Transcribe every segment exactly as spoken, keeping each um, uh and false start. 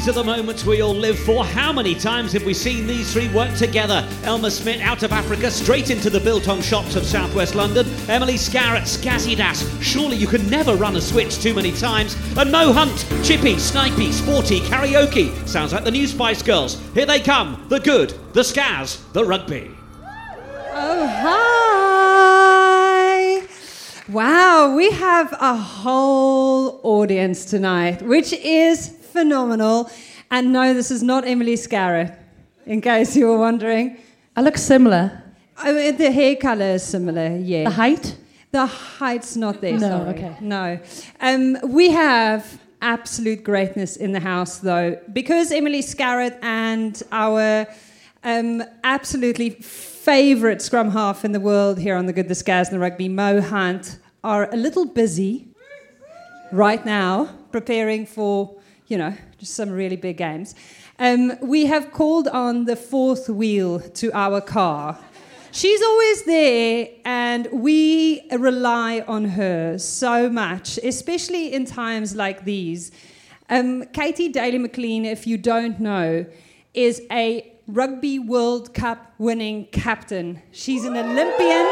These are the moments we all live for. How many times have we seen these three work together? Elmer Smith out of Africa, straight into the biltong shops of southwest London. Emily Scarrett, Skazzy-Das. Surely you can never run a switch too many times. And Mo Hunt, Chippy, Snipey, Sporty, Karaoke. Sounds like the new Spice Girls. Here they come. The good, the Skaz, the rugby. Oh, hi. Wow, we have a whole audience tonight, which is phenomenal. And no, this is not Emily Scarrett, in case you were wondering. I look similar. I mean, the hair colour is similar, yeah. The height? The height's not there, No, sorry. okay. No. Um, we have absolute greatness in the house, though. Because Emily Scarrett and our um, absolutely favourite scrum half in the world here on The Good, the Skaz and the Rugby, Mo Hunt, are a little busy right now preparing for, you know, just some really big games. Um, we have called on the fourth wheel to our car. She's always there, and we rely on her so much, especially in times like these. Um, Katie Daly-McLean, if you don't know, is a Rugby World Cup winning captain. She's an Olympian.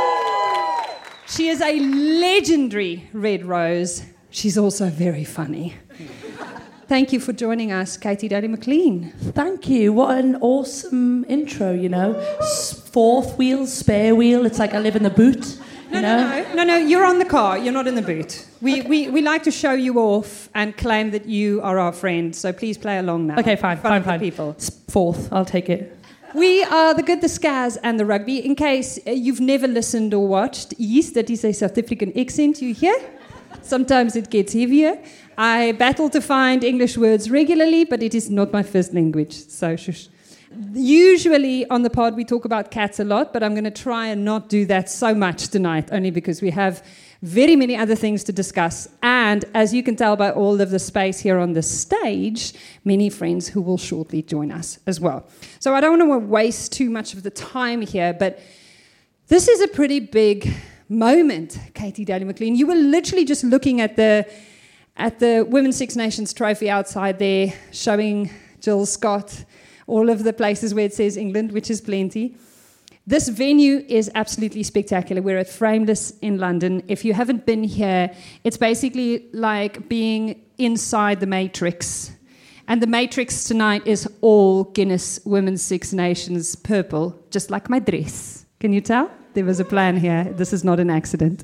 She is a legendary Red Rose. She's also very funny. Thank you for joining us, Katie Daly-McLean. Thank you. What an awesome intro, you know. S- fourth wheel, spare wheel. It's like I live in the boot. No, you know? no, no, no, no. You're on the car. You're not in the boot. We, okay. we we like to show you off and claim that you are our friend. So please play along now. Okay, fine, fine, fine. People. Fourth, I'll take it. We are The Good, the Skaz and the Rugby. In case uh, you've never listened or watched, yes, that is a South African accent you hear. Sometimes it gets heavier. I battle to find English words regularly, but it is not my first language. So shush. Usually on the pod we talk about cats a lot, but I'm going to try and not do that so much tonight, only because we have very many other things to discuss. And as you can tell by all of the space here on the stage, many friends who will shortly join us as well. So I don't want to waste too much of the time here, but this is a pretty big moment, Katie Daly-McLean. You were literally just looking at the at the Women's Six Nations trophy outside there, showing Jill Scott all of the places where it says England, which is plenty. This venue is absolutely spectacular. We're at Frameless in London. If you haven't been here, it's basically like being inside the Matrix. And the Matrix tonight is all Guinness Women's Six Nations purple, just like my dress. Can you tell? There was a plan here. This is not an accident.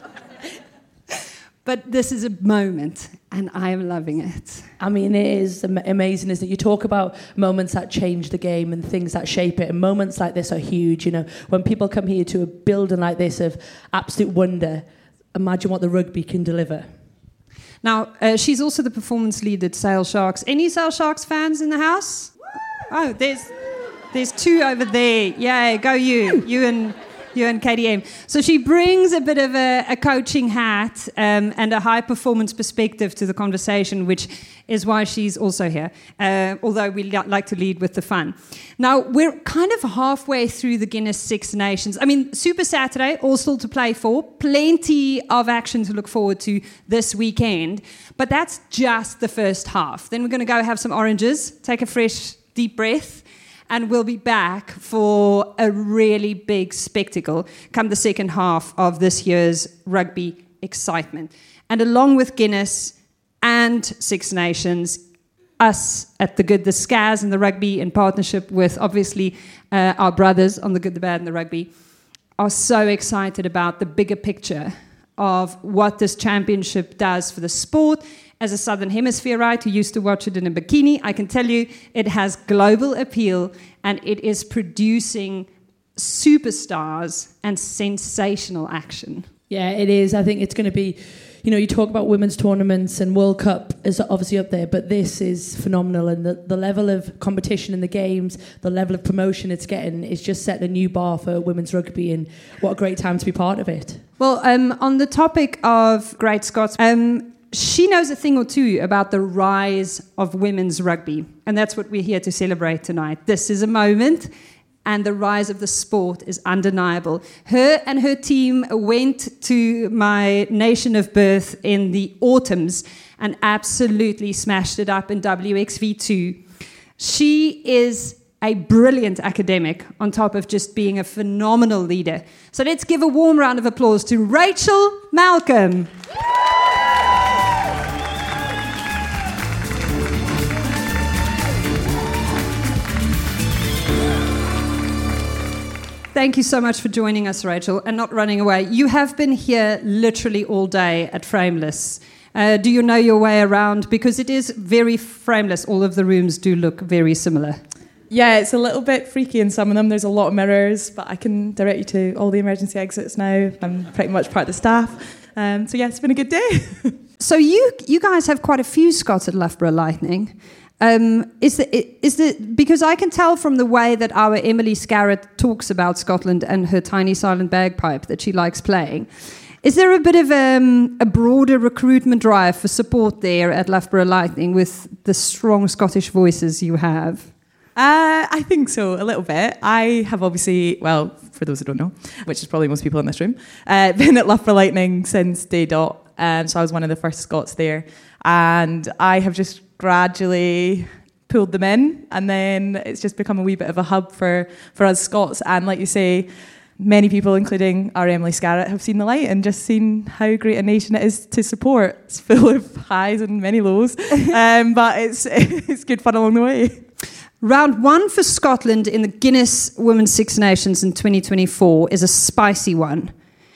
But this is a moment, and I am loving it. I mean, it is am- amazing, isn't it? You talk about moments that change the game and things that shape it, and moments like this are huge, you know. When people come here to a building like this of absolute wonder, imagine what the rugby can deliver. Now, uh, she's also the performance lead at Sale Sharks. Any Sale Sharks fans in the house? Oh, there's there's two over there. Yay, go you. You and... You and K D M. So she brings a bit of a, a coaching hat um, and a high-performance perspective to the conversation, which is why she's also here, uh, although we li- like to lead with the fun. Now, we're kind of halfway through the Guinness Six Nations. I mean, Super Saturday, all still to play for. Plenty of action to look forward to this weekend. But that's just the first half. Then we're going to go have some oranges, take a fresh, deep breath, and we'll be back for a really big spectacle come the second half of this year's rugby excitement. And along with Guinness and Six Nations, us at The Good, the Skaz and the Rugby, in partnership with, obviously, uh, our brothers on The Good, the Bad and the Rugby, are so excited about the bigger picture of what this championship does for the sport. As a Southern Hemisphereite who used to watch it in a bikini, I can tell you it has global appeal and it is producing superstars and sensational action. Yeah, it is. I think it's going to be, you know, you talk about women's tournaments and World Cup is obviously up there, but this is phenomenal. And the, the level of competition in the games, the level of promotion it's getting is just setting a new bar for women's rugby, and what a great time to be part of it. Well, um, on the topic of Great Scots, um, she knows a thing or two about the rise of women's rugby, and that's what we're here to celebrate tonight. This is a moment, and the rise of the sport is undeniable. Her and her team went to my nation of birth in the autumns and absolutely smashed it up in W X V two. She is a brilliant academic on top of just being a phenomenal leader. So let's give a warm round of applause to Rachel Malcolm. Thank you so much for joining us, Rachel, and not running away. You have been here literally all day at Frameless. Uh, do you know your way around? Because it is very frameless. All of the rooms do look very similar. Yeah, it's a little bit freaky in some of them. There's a lot of mirrors, but I can direct you to all the emergency exits now. I'm pretty much part of the staff. Um, so yeah, it's been a good day. So you you guys have quite a few Scots at Loughborough Lightning. Um, is the, is the, because I can tell from the way that our Emily Scarrett talks about Scotland and her tiny silent bagpipe that she likes playing. Is there a bit of um, a broader recruitment drive for support there at Loughborough Lightning with the strong Scottish voices you have? Uh, I think so, a little bit. I have obviously, well, for those who don't know, which is probably most people in this room, uh, been at Loughborough Lightning since day dot. Um, so I was one of the first Scots there. And I have just gradually pulled them in, and then it's just become a wee bit of a hub for, for us Scots. And like you say, many people, including our Emily Scarrett, have seen the light and just seen how great a nation it is to support. It's full of highs and many lows, um, but it's it's good fun along the way. Round one for Scotland in the Guinness Women's Six Nations in twenty twenty-four is a spicy one.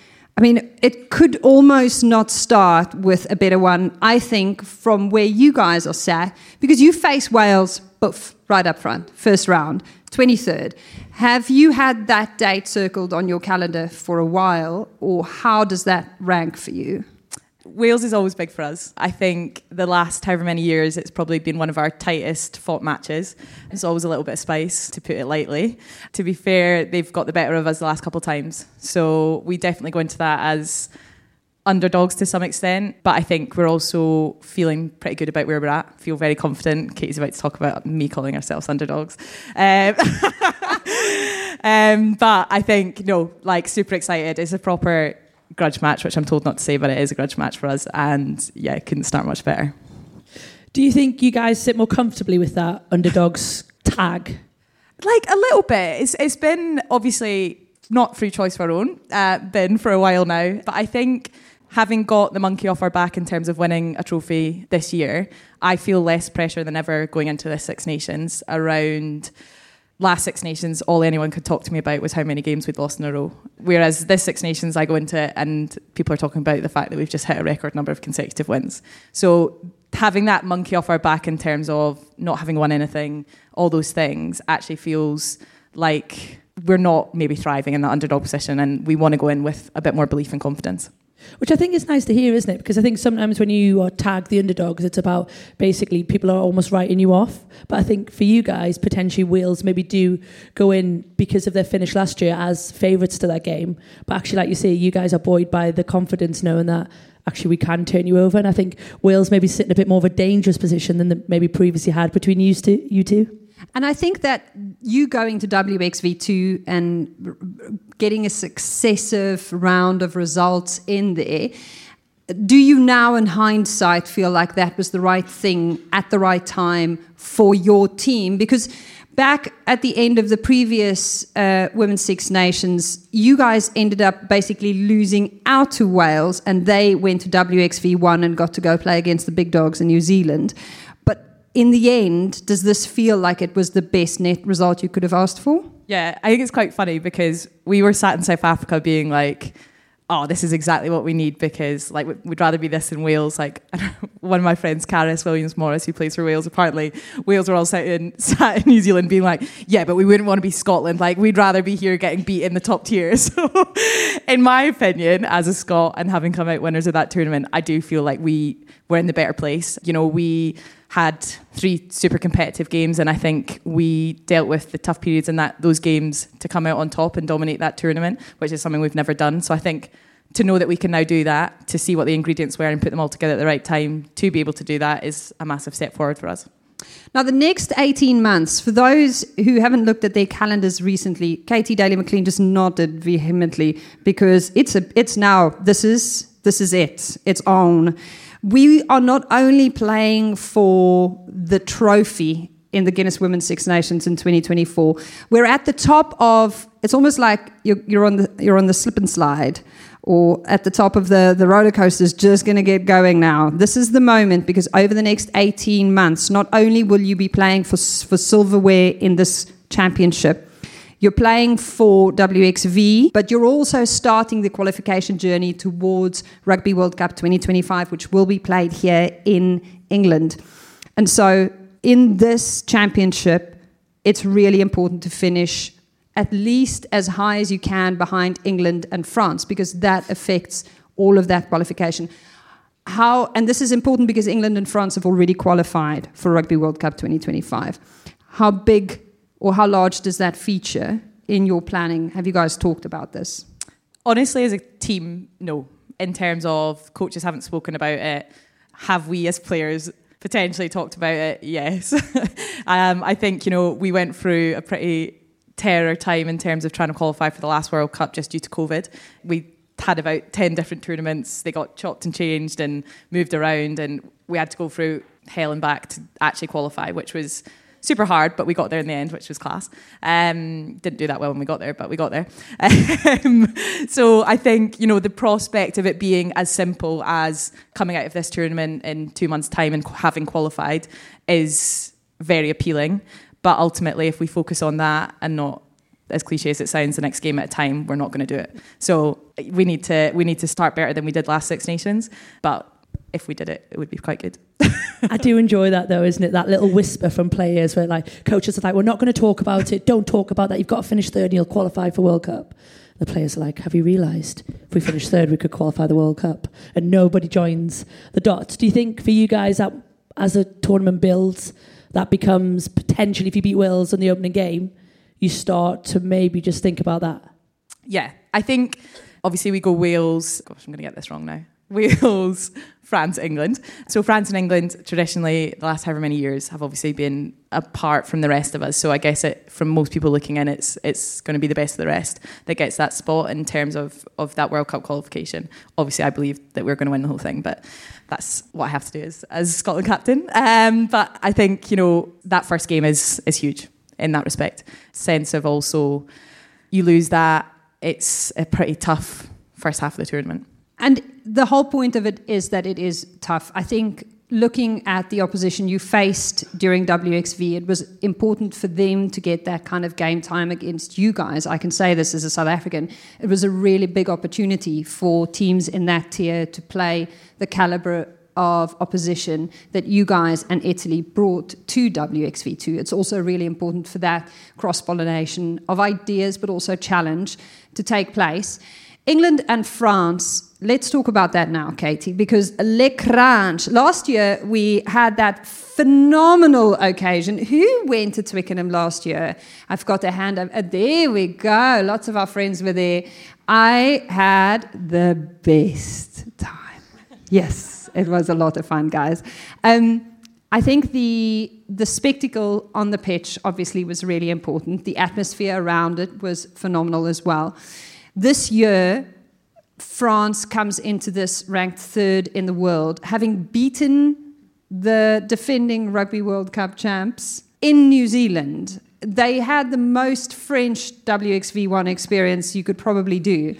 I mean, it could almost not start with a better one, I think, from where you guys are sat, because you face Wales, boof, right up front, first round, twenty-third. Have you had that date circled on your calendar for a while, or how does that rank for you? Wales is always big for us. I think the last however many years, it's probably been one of our tightest fought matches. It's always a little bit of spice, to put it lightly. To be fair, they've got the better of us the last couple of times. So we definitely go into that as underdogs to some extent. But I think we're also feeling pretty good about where we're at. Feel very confident. Katie's about to talk about me calling ourselves underdogs. Um, um, but I think, no, like super excited. It's a proper grudge match, which I'm told not to say, but it is a grudge match for us, and yeah, it couldn't start much better. Do you think you guys sit more comfortably with that underdogs tag? Like a little bit. It's it's been obviously not through choice of our own, uh, been for a while now, but I think having got the monkey off our back in terms of winning a trophy this year, I feel less pressure than ever going into this Six Nations around. Last Six Nations, all anyone could talk to me about was how many games we'd lost in a row. Whereas this Six Nations, I go into it and people are talking about the fact that we've just hit a record number of consecutive wins. So having that monkey off our back in terms of not having won anything, all those things actually feels like we're not maybe thriving in that underdog position, and we want to go in with a bit more belief and confidence. Which I think is nice to hear, isn't it? Because I think sometimes when you are tagged the underdogs, it's about basically people are almost writing you off. But I think for you guys, potentially Wales maybe do go in because of their finish last year as favourites to that game. But actually, like you say, you guys are buoyed by the confidence knowing that actually we can turn you over. And I think Wales maybe sit in a bit more of a dangerous position than they maybe previously had between you two. You two. And I think that you going to W X V two and getting a successive round of results in there, do you now in hindsight feel like that was the right thing at the right time for your team? Because back at the end of the previous uh, Women's Six Nations, you guys ended up basically losing out to Wales, and they went to W X V one and got to go play against the big dogs in New Zealand. In the end, does this feel like it was the best net result you could have asked for? Yeah, I think it's quite funny because we were sat in South Africa being like, oh, this is exactly what we need because like we'd rather be this in Wales. Like one of my friends, Caris Williams-Morris, who plays for Wales, apparently Wales were all sat in, sat in New Zealand being like, yeah, but we wouldn't want to be Scotland. Like we'd rather be here getting beat in the top tier. So in my opinion, as a Scot and having come out winners of that tournament, I do feel like we were in the better place. You know, we had three super competitive games, and I think we dealt with the tough periods in that those games to come out on top and dominate that tournament, which is something we've never done. So I think to know that we can now do that, to see what the ingredients were and put them all together at the right time to be able to do that is a massive step forward for us. Now, the next eighteen months, for those who haven't looked at their calendars recently, Katie Daly-McLean just nodded vehemently because it's a, it's now, this is, this is it, it's on. We are not only playing for the trophy in the Guinness Women's Six Nations in twenty twenty-four, we're at the top of, it's almost like you're, you're on the you're on the slip and slide, or at the top of the, the roller coaster is just going to get going now. This is the moment, because over the next eighteen months, not only will you be playing for for silverware in this championship, you're playing for W X V, but you're also starting the qualification journey towards Rugby World Cup twenty twenty-five, which will be played here in England. And so in this championship, it's really important to finish at least as high as you can behind England and France, because that affects all of that qualification. How, and this is important because England and France have already qualified for Rugby World Cup twenty twenty-five. How big or how large does that feature in your planning? Have you guys talked about this? Honestly, as a team, no. In terms of coaches haven't spoken about it, have we as players potentially talked about it? Yes. um, I think, you know, we went through a pretty terror time in terms of trying to qualify for the last World Cup just due to COVID. We had about ten different tournaments. They got chopped and changed and moved around, and we had to go through hell and back to actually qualify, which was super hard, but we got there in the end, which was class. Um, didn't do that well when we got there, but we got there. Um, so I think, you know, the prospect of it being as simple as coming out of this tournament in two months' time and having qualified is very appealing. But ultimately, if we focus on that and not, as cliche as it sounds, the next game at a time, we're not going to do it. So we need to we need to start better than we did last Six Nations. But if we did it, it would be quite good. I do enjoy that, though, isn't it? That little whisper from players where, like, coaches are like, we're not going to talk about it. Don't talk about that. You've got to finish third and you'll qualify for World Cup. The players are like, have you realised if we finish third, we could qualify the World Cup? And nobody joins the dots. Do you think for you guys that as a tournament builds, that becomes potentially, if you beat Wales in the opening game, you start to maybe just think about that? Yeah, I think, obviously we go Wales, gosh, I'm going to get this wrong now. Wales, France, England. So France and England, traditionally, the last however many years, have obviously been apart from the rest of us. So I guess it, from most people looking in, it's it's going to be the best of the rest that gets that spot in terms of, of that World Cup qualification. Obviously, I believe that we're going to win the whole thing, but that's what I have to do as, as Scotland captain. Um, but I think, you know, that first game is is huge in that respect. Sense of also, you lose that, it's a pretty tough first half of the tournament. And the whole point of it is that it is tough. I think looking at the opposition you faced during W X V, it was important for them to get that kind of game time against you guys. I can say this as a South African. It was a really big opportunity for teams in that tier to play the calibre of opposition that you guys and Italy brought to W X V two. It's also really important for that cross-pollination of ideas, but also challenge to take place. England and France, let's talk about that now, Katie, because Le Cranch, last year we had that phenomenal occasion. Who went to Twickenham last year? I've got a hand up. Uh, there we go. Lots of our friends were there. I had the best time. Yes, it was a lot of fun, guys. Um, I think the the spectacle on the pitch obviously was really important. The atmosphere around it was phenomenal as well. This year, France comes into this ranked third in the world, having beaten the defending Rugby World Cup champs in New Zealand. They had the most French W X V one experience you could probably do.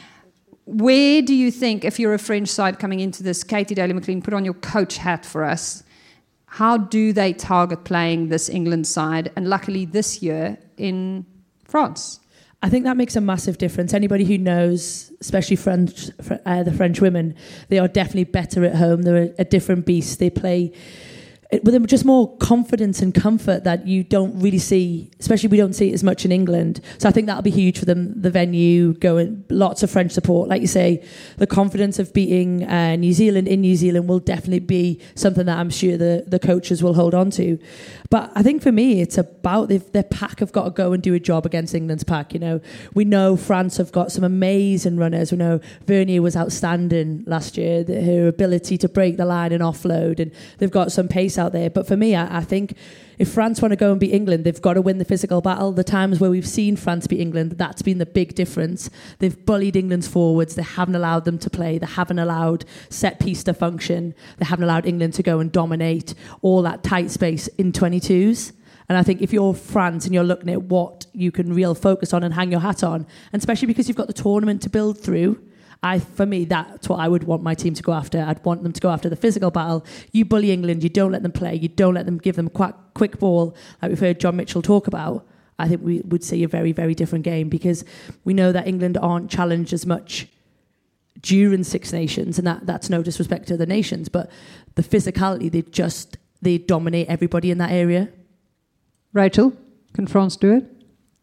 Where do you think, if you're a French side coming into this, Katie Daly-McLean, put on your coach hat for us, how do they target playing this England side, and luckily this year in France? I think that makes a massive difference. Anybody who knows, especially French, uh, the French women, they are definitely better at home. They're a, a different beast. They play with just more confidence and comfort that you don't really see, especially we don't see it as much in England. So I think that'll be huge for them, the venue, going, lots of French support. Like you say, the confidence of beating uh, New Zealand in New Zealand will definitely be something that I'm sure the, the coaches will hold on to. But I think for me, it's about if their pack have got to go and do a job against England's pack. You know, we know France have got some amazing runners. We know Vernier was outstanding last year, the, her ability to break the line and offload, and they've got some pace out out there. But for me, I, I think if France want to go and beat England, they've got to win the physical battle. The times where we've seen France beat England, that's been the big difference. They've bullied England's forwards. They haven't allowed them to play. They haven't allowed set piece to function. They haven't allowed England to go and dominate all that tight space in twenty-twos. And I think if you're France and you're looking at what you can real focus on and hang your hat on, and especially because you've got the tournament to build through, I, for me, that's what I would want my team to go after. I'd want them to go after the physical battle. You bully England, you don't let them play, you don't let them give them a quick, quick ball, like we've heard John Mitchell talk about. I think we would see a very, very different game, because we know that England aren't challenged as much during Six Nations, and that, that's no disrespect to the nations, but the physicality, they just, they dominate everybody in that area. Rachel, can France do it?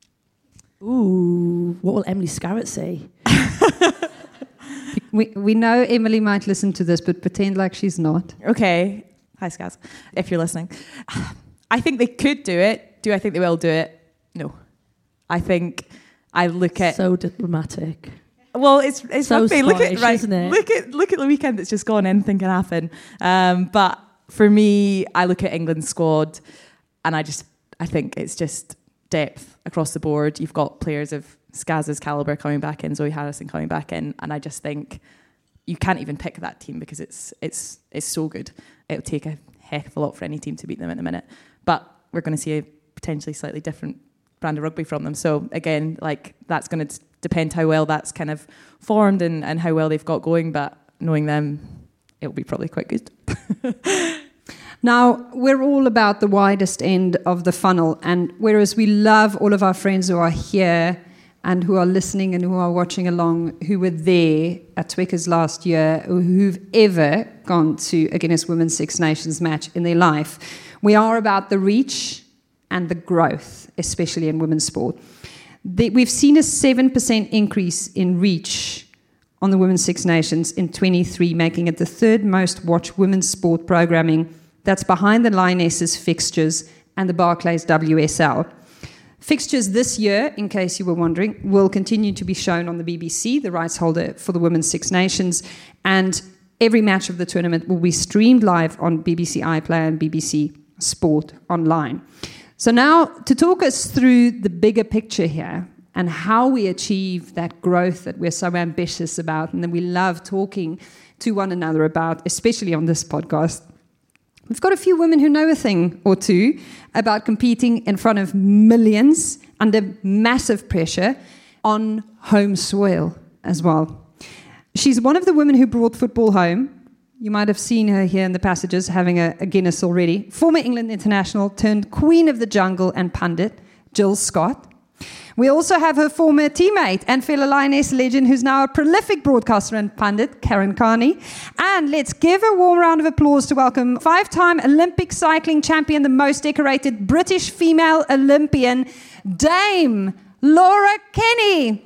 Ooh, what will Emily Scarrett say? we we know Emily might listen to this, but pretend like she's not. Okay. Hi, Skaz, if you're listening. I think they could do it. Do I think they will do it? No. I think I look at... So diplomatic. Well, it's it's so rugby. Look at right. Isn't it? Look at look at the weekend that's just gone. Anything can happen. Um, but for me, I look at England's squad, and I just I think it's just depth across the board. You've got players of Skaz's caliber coming back in, Zoe Harrison coming back in, and I just think you can't even pick that team because it's it's it's so good. It'll take a heck of a lot for any team to beat them in a minute. But we're going to see a potentially slightly different brand of rugby from them. So again, like that's going to depend how well that's kind of formed and, and how well they've got going. But knowing them, it'll be probably quite good. Now, we're all about the widest end of the funnel, and whereas we love all of our friends who are here and who are listening and who are watching along, who were there at Twickers last year, or who've ever gone to a Guinness Women's Six Nations match in their life, we are about the reach and the growth, especially in women's sport. The, we've seen a seven percent increase in reach on the Women's Six Nations in twenty-three, making it the third most watched women's sport programming. That's behind the Lionesses fixtures and the Barclays W S L. Fixtures this year, in case you were wondering, will continue to be shown on the B B C, the rights holder for the Women's Six Nations, and every match of the tournament will be streamed live on B B C iPlayer and B B C Sport Online. So now, to talk us through the bigger picture here and how we achieve that growth that we're so ambitious about and that we love talking to one another about, especially on this podcast, we've got a few women who know a thing or two about competing in front of millions under massive pressure on home soil as well. She's one of the women who brought football home. You might have seen her here in the passages having a, a Guinness already. Former England international turned Queen of the Jungle and pundit, Jill Scott. We also have her former teammate and fellow Lioness legend, who's now a prolific broadcaster and pundit, Karen Carney. And let's give a warm round of applause to welcome five-time Olympic cycling champion, the most decorated British female Olympian, Dame Laura Kenny.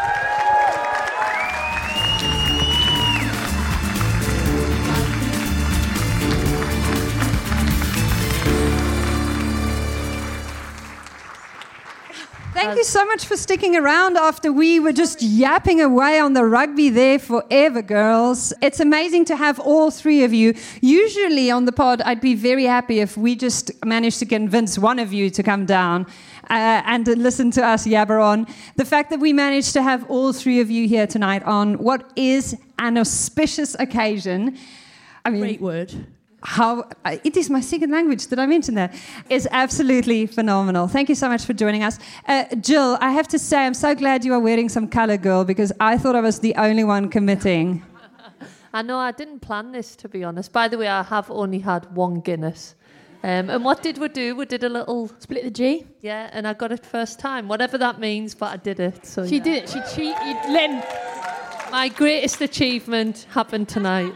Thank you so much for sticking around after we were just yapping away on the rugby there forever, girls. It's amazing to have all three of you. Usually on the pod, I'd be very happy if we just managed to convince one of you to come down uh, and to listen to us yabber on. The fact that we managed to have all three of you here tonight on what is an auspicious occasion. I mean, great word. How uh, it is my second language. Did I mention that? Is absolutely phenomenal. Thank you so much for joining us, uh, Jill. I have to say, I'm so glad you are wearing some colour, girl, because I thought I was the only one committing. I know I didn't plan this, to be honest. By the way, I have only had one Guinness. Um, and what did we do? We did a little split the G. Yeah, and I got it first time, whatever that means. But I did it. So she yeah. did it. She cheated. Lynn. My greatest achievement happened tonight.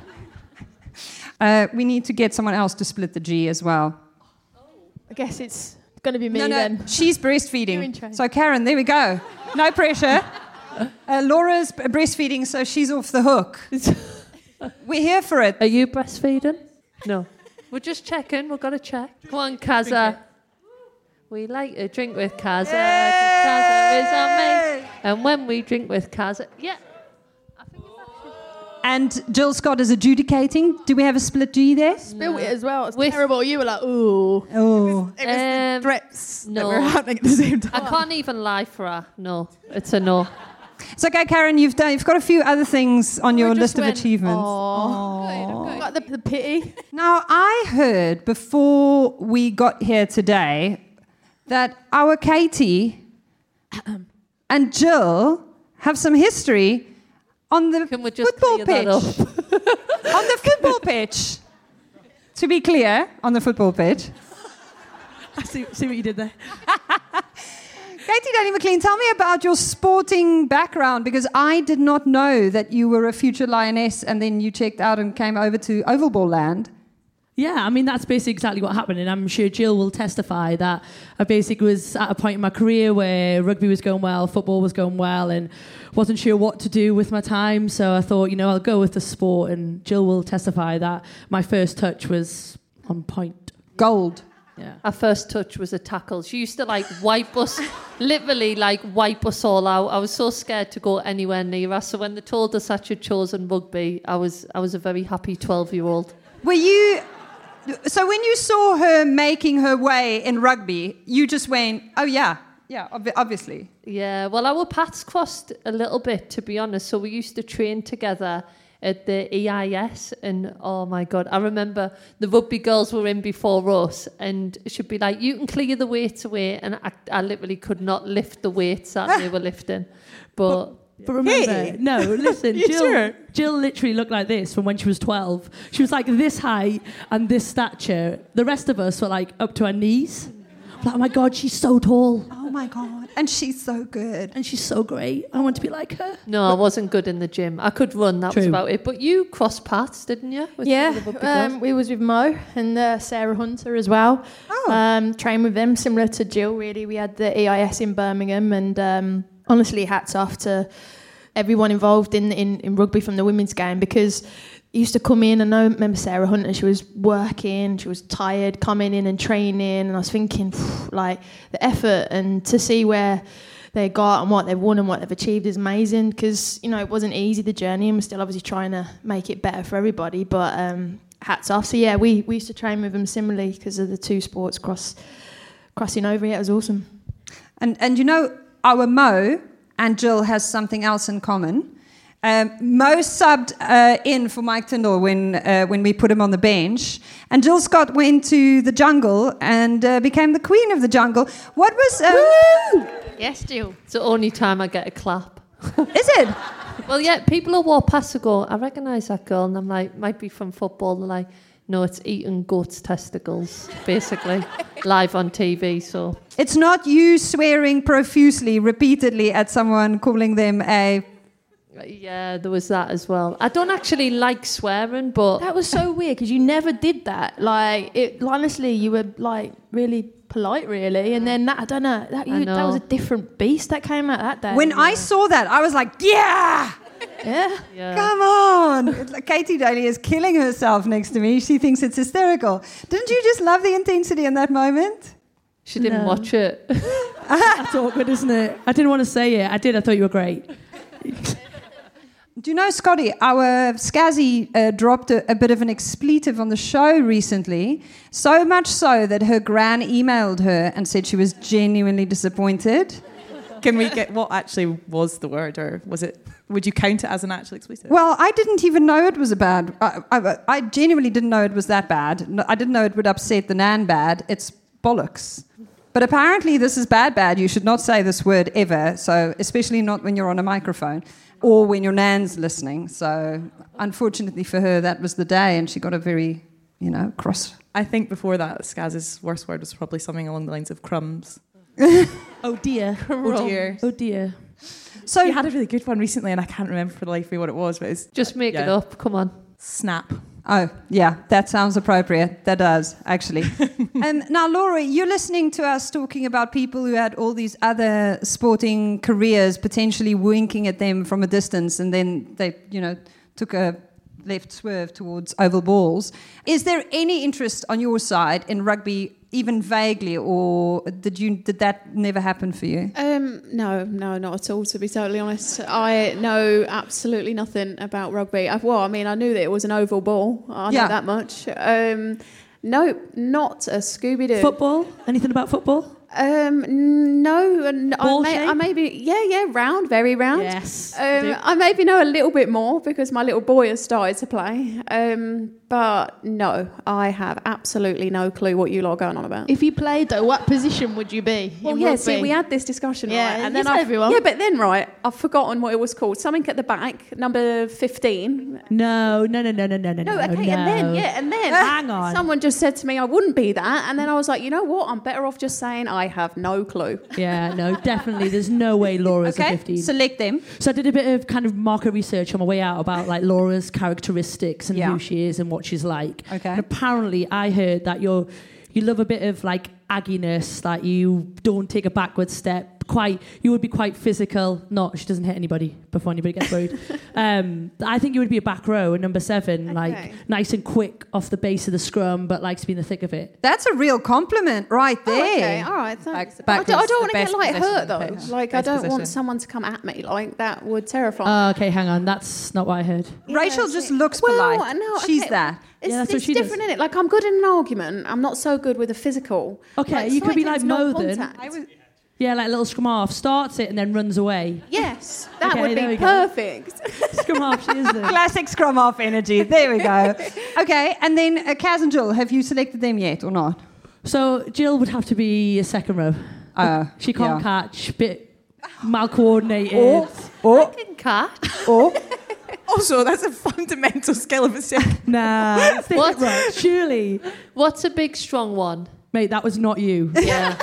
Uh, we need to get someone else to split the G as well. I guess it's going to be me no, no, then. She's breastfeeding. So Karen, there we go. No pressure. Uh, Laura's breastfeeding, so she's off the hook. We're here for it. Are you breastfeeding? No. We're just checking. We've got to check. Come on, Kaza. We like to drink with Kaza. Kaza is our mate. And when we drink with Kaza, yeah. And and Jill Scott is adjudicating. Do we have a split G there? Spilt it as well. It's With- terrible. You were like, ooh. Oh. It was the Um, drips no. that were happening at the same time. I can't even lie for her. No, it's a no. It's okay, Karen. You've done. You've got a few other things on your just list of went, achievements. Oh. Got the, the pity. Now, I heard before we got here today that our Katie and Jill have some history on the Can we just football clear that pitch. up? On the football pitch. To be clear, on the football pitch. I see, see what you did there. Katie Daly McLean, tell me about your sporting background, because I did not know that you were a future Lioness and then you checked out and came over to Oval Ball land. Yeah, I mean, that's basically exactly what happened. And I'm sure Jill will testify that I basically was at a point in my career where rugby was going well, football was going well, and wasn't sure what to do with my time. So I thought, you know, I'll go with the sport. And Jill will testify that my first touch was on point. Gold. Yeah. Our first touch was a tackle. She used to like wipe us, literally like wipe us all out. I was so scared to go anywhere near us. So when they told us that she'd chosen rugby, I was I was a very happy twelve-year-old. Were you... So when you saw her making her way in rugby, you just went, oh, yeah, yeah, ob- obviously. Yeah, well, our paths crossed a little bit, to be honest. So we used to train together at the E I S, and oh my God, I remember the rugby girls were in before us, and she'd be like, you can clear the weights away, and I, I literally could not lift the weights that they were lifting. But... But remember, Hey. no, listen, You Jill, sure? Jill literally looked like this from when she was twelve. She was like this height and this stature. The rest of us were like up to our knees. Like, oh my God, she's so tall. Oh, my God. And she's so good. And she's so great. I want to be like her. No, I wasn't good in the gym. I could run, that was True. about it. But you crossed paths, didn't you? With Yeah, some of the rugby girls? um, we was with Mo and uh, Sarah Hunter as well. Oh. Um, trained with them, similar to Jill, really. We had the E I S in Birmingham, and um, honestly, hats off to everyone involved in, in, in rugby from the women's game, because you used to come in, and I remember Sarah Hunter, she was working, she was tired, coming in and training, and I was thinking, like, the effort and to see where they got and what they've won and what they've achieved is amazing, because, you know, it wasn't easy, the journey, and we're still obviously trying to make it better for everybody, but um, hats off. So, yeah, we, we used to train with them similarly because of the two sports cross crossing over. Yeah, it was awesome. And, and you know, our Mo and Jill has something else in common. Um, Mo subbed uh, in for Mike Tyndall when uh, when we put him on the bench, and Jill Scott went to the jungle and uh, became the queen of the jungle. What was? Um, Yes, Jill. It's the only time I get a clap. is it? Well, yeah, people will walk past and go, I recognise that girl, and I'm like, might be from football. They're like, no, it's eating goat's testicles, basically, live on T V, so... It's not you swearing profusely, repeatedly at someone, calling them a. Yeah, there was that as well. I don't actually like swearing, but... That was so weird because you never did that. Like, it, honestly, you were like really polite, really, and then that I don't know that, I you, that know. was a different beast that came out that day. When I saw that, I was like, yeah. yeah, Yeah. Come on! It's like Katie Daly is killing herself next to me. She thinks it's hysterical. Didn't you just love the intensity in that moment? She didn't No. watch it. That's awkward, isn't it? I didn't want to say it. I did. I thought you were great. Do you know, Scotty, our Scazzy uh, dropped a, a bit of an expletive on the show recently, so much so that her gran emailed her and said she was genuinely disappointed. Can we get what actually was the word, or was it? Would you count it as an actual expletive? Well, I didn't even know it was a bad. I, I, I genuinely didn't know it was that bad. No, I didn't know it would upset the nan bad. It's bollocks. But apparently, this is bad. Bad. You should not say this word ever. So, especially not when you're on a microphone or when your nan's listening. So, unfortunately for her, that was the day, and she got a very, you know, cross. I think before that, Skaz's worst word was probably something along the lines of crumbs. Oh dear. Oh dear. Oh dear. So, You had a really good one recently, and I can't remember for the life of me what it was, but it's Just make it Yeah. up, come on. snap. oh yeah, that sounds appropriate. That does actually. um, now, Laura, you're listening to us talking about people who had all these other sporting careers, potentially winking at them from a distance, and then they, you know, took a left swerve towards oval balls. Is there any interest on your side in rugby, even vaguely, or did you did that never happen for you? Um, no, no, not at all, to be totally honest. I know absolutely nothing about rugby. I, well, I mean, I knew that it was an oval ball. I know Yeah. that much. Um, no, not a Scooby-Doo. Football? Anything about football? Um, no, and I, Ball may, shape? I maybe, yeah, yeah, round, very round. Yes, I Um, do. I maybe know a little bit more because my little boy has started to play. Um, but no, I have absolutely no clue what you lot are going on about. If you played though, what position would you be? Well, in yeah, rugby? see, we had this discussion, Yeah, right? And you then said I've, everyone. Yeah, but then, right, I've forgotten what it was called. Something at the back, number fifteen. No, no, no, no, no, no, no. No, okay, no. and then, yeah, and then Hang on. someone just said to me I wouldn't be that, and then I was like, you know what? I'm better off just saying I have no clue. Yeah, no, definitely. There's no way Laura's a Okay, fifteen. select them. So I did a bit of kind of market research on my way out about like Laura's characteristics and Yeah. who she is and what she's like. Okay. And apparently I heard that you're you love a bit of like agginess, that you don't take a backward step. Quite, you would be quite physical. Not, she doesn't hit anybody before anybody gets worried. um, I think you would be a back row, a number seven, Okay. like nice and quick off the base of the scrum, but likes to be in the thick of it. That's a real compliment right Oh, there. okay, all right, thanks. Back- But I don't, I backwards, don't want the to get best like position hurt on though. the pitch. Like I Best don't position. want someone to come at me. Like that would terrify me. Oh, okay, hang on. That's not what I heard. Rachel Yeah, just see- looks well, polite. no, She's okay. that. It's, Yeah, that's what it's she does. different, isn't it? Like I'm good in an argument. I'm not so good with a physical. Okay, Like, you could be strike like against Mo then. non-contact. Yeah, like a little scrum half, starts it and then runs away. Yes, that Okay, would there be we go. perfect. Scrum half, she is there. Classic scrum half energy. There we go. Okay, and then uh, Kaz and Jill, have you selected them yet or not? So Jill would have to be a second row. Uh, She can't yeah. catch, bit mal coordinated. Or, or, Cat. or. Also, that's a fundamental skill of a second. Nah, think What? it right, surely. What's a big strong one? Mate, that was not you. Yeah.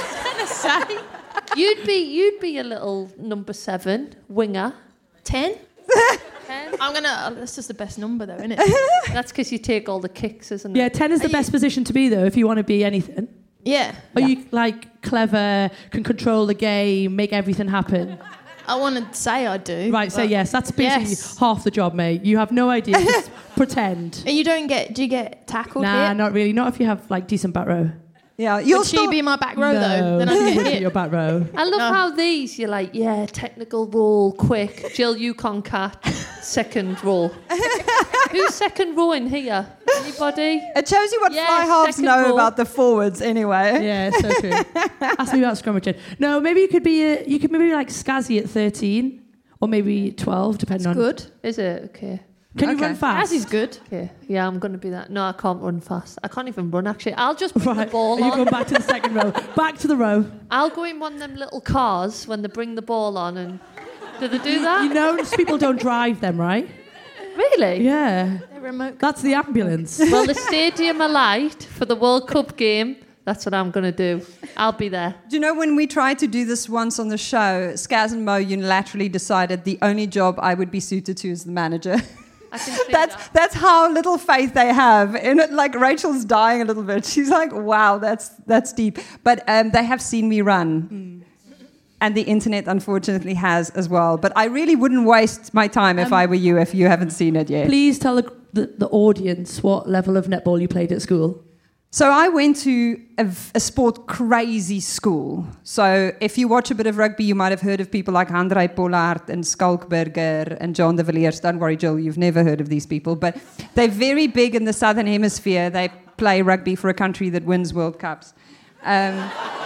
You'd be you'd be a little number seven winger. ten. Ten. I'm gonna. Oh, that's just the best number though, isn't it? That's because you take all the kicks, isn't Yeah, it? ten is the Are best you- position to be though if you want to be anything. Yeah. Are you like clever, can control the game, make everything happen? I want to say I do. Right, so but- yes, that's basically Yes. half the job, mate. You have no idea, just pretend. And you don't get. Do you get tackled Nah, here? not really. Not if you have like decent back row. Yeah, you'll Would she still be my back row no, though? Then she I'd would get be hit. your back row. I love No. how these you're like, yeah, technical roll, quick. Jill, you can't catch. Second roll. Who's second row in here? Anybody? It shows you what Yeah, fly halves second know ball. about the forwards anyway. Yeah, it's so true. Ask me about scrummaging. No, maybe you could be a, you could maybe be like Skazzy at thirteen or maybe twelve, depending on. Good. Is it okay? Can you Okay. run fast? As is good. Okay. Yeah, I'm gonna be that. No, I can't run fast. I can't even run actually. I'll just bring Right. the ball Are you on. going back to the second row? Back to the row. I'll go in one of them little cars when they bring the ball on, and do they do that? You know, people don't drive them, right? Really? Yeah, The remote. that's the ambulance. Well, the stadium alight for the World Cup game. That's what I'm gonna do. I'll be there. Do you know when we tried to do this once on the show, Skaz and Mo unilaterally decided the only job I would be suited to is the manager. I can see That's that. that's how little faith they have in it. Like Rachel's dying a little bit. She's like, "Wow, that's that's deep." But um, they have seen me run, and the internet unfortunately has as well. But I really wouldn't waste my time if Um, I were you. If you haven't seen it yet. Please tell the, the, the audience what level of netball you played at school. So I went to a, v- a sport crazy school. So if you watch a bit of rugby, you might have heard of people like André Pollard and Skalkberger and John de Villiers. Don't worry, Jill, you've never heard of these people. But they're very big in the Southern Hemisphere. They play rugby for a country that wins World Cups. Um,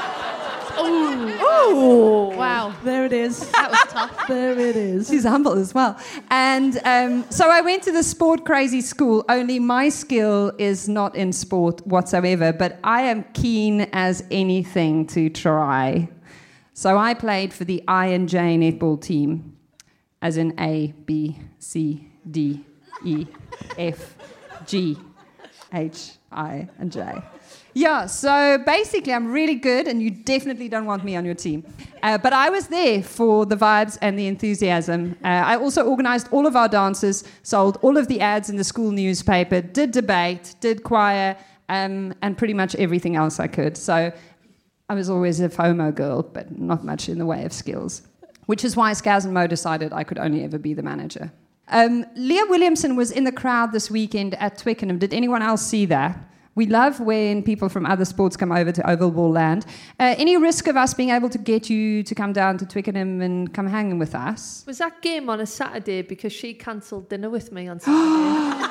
Oh wow, There it is. that was tough. There it is. She's humble as well. And um, so I went to the sport crazy school, only my skill is not in sport whatsoever, but I am keen as anything to try. So I played for the I and J netball team, as in A, B, C, D, E, F, G, H, I, and J. Yeah, so basically I'm really good and you definitely don't want me on your team. Uh, but I was there for the vibes and the enthusiasm. Uh, I also organized all of our dances, sold all of the ads in the school newspaper, did debate, did choir, um, and pretty much everything else I could. So I was always a FOMO girl, but not much in the way of skills. Which is why Skaz and Mo decided I could only ever be the manager. Um, Leah Williamson was in the crowd this weekend at Twickenham. Did anyone else see that? We love when people from other sports come over to Oval Ball land. Uh, any risk of us being able to get you to come down to Twickenham and come hanging with us? Was that game on a Saturday because she cancelled dinner with me on Saturday?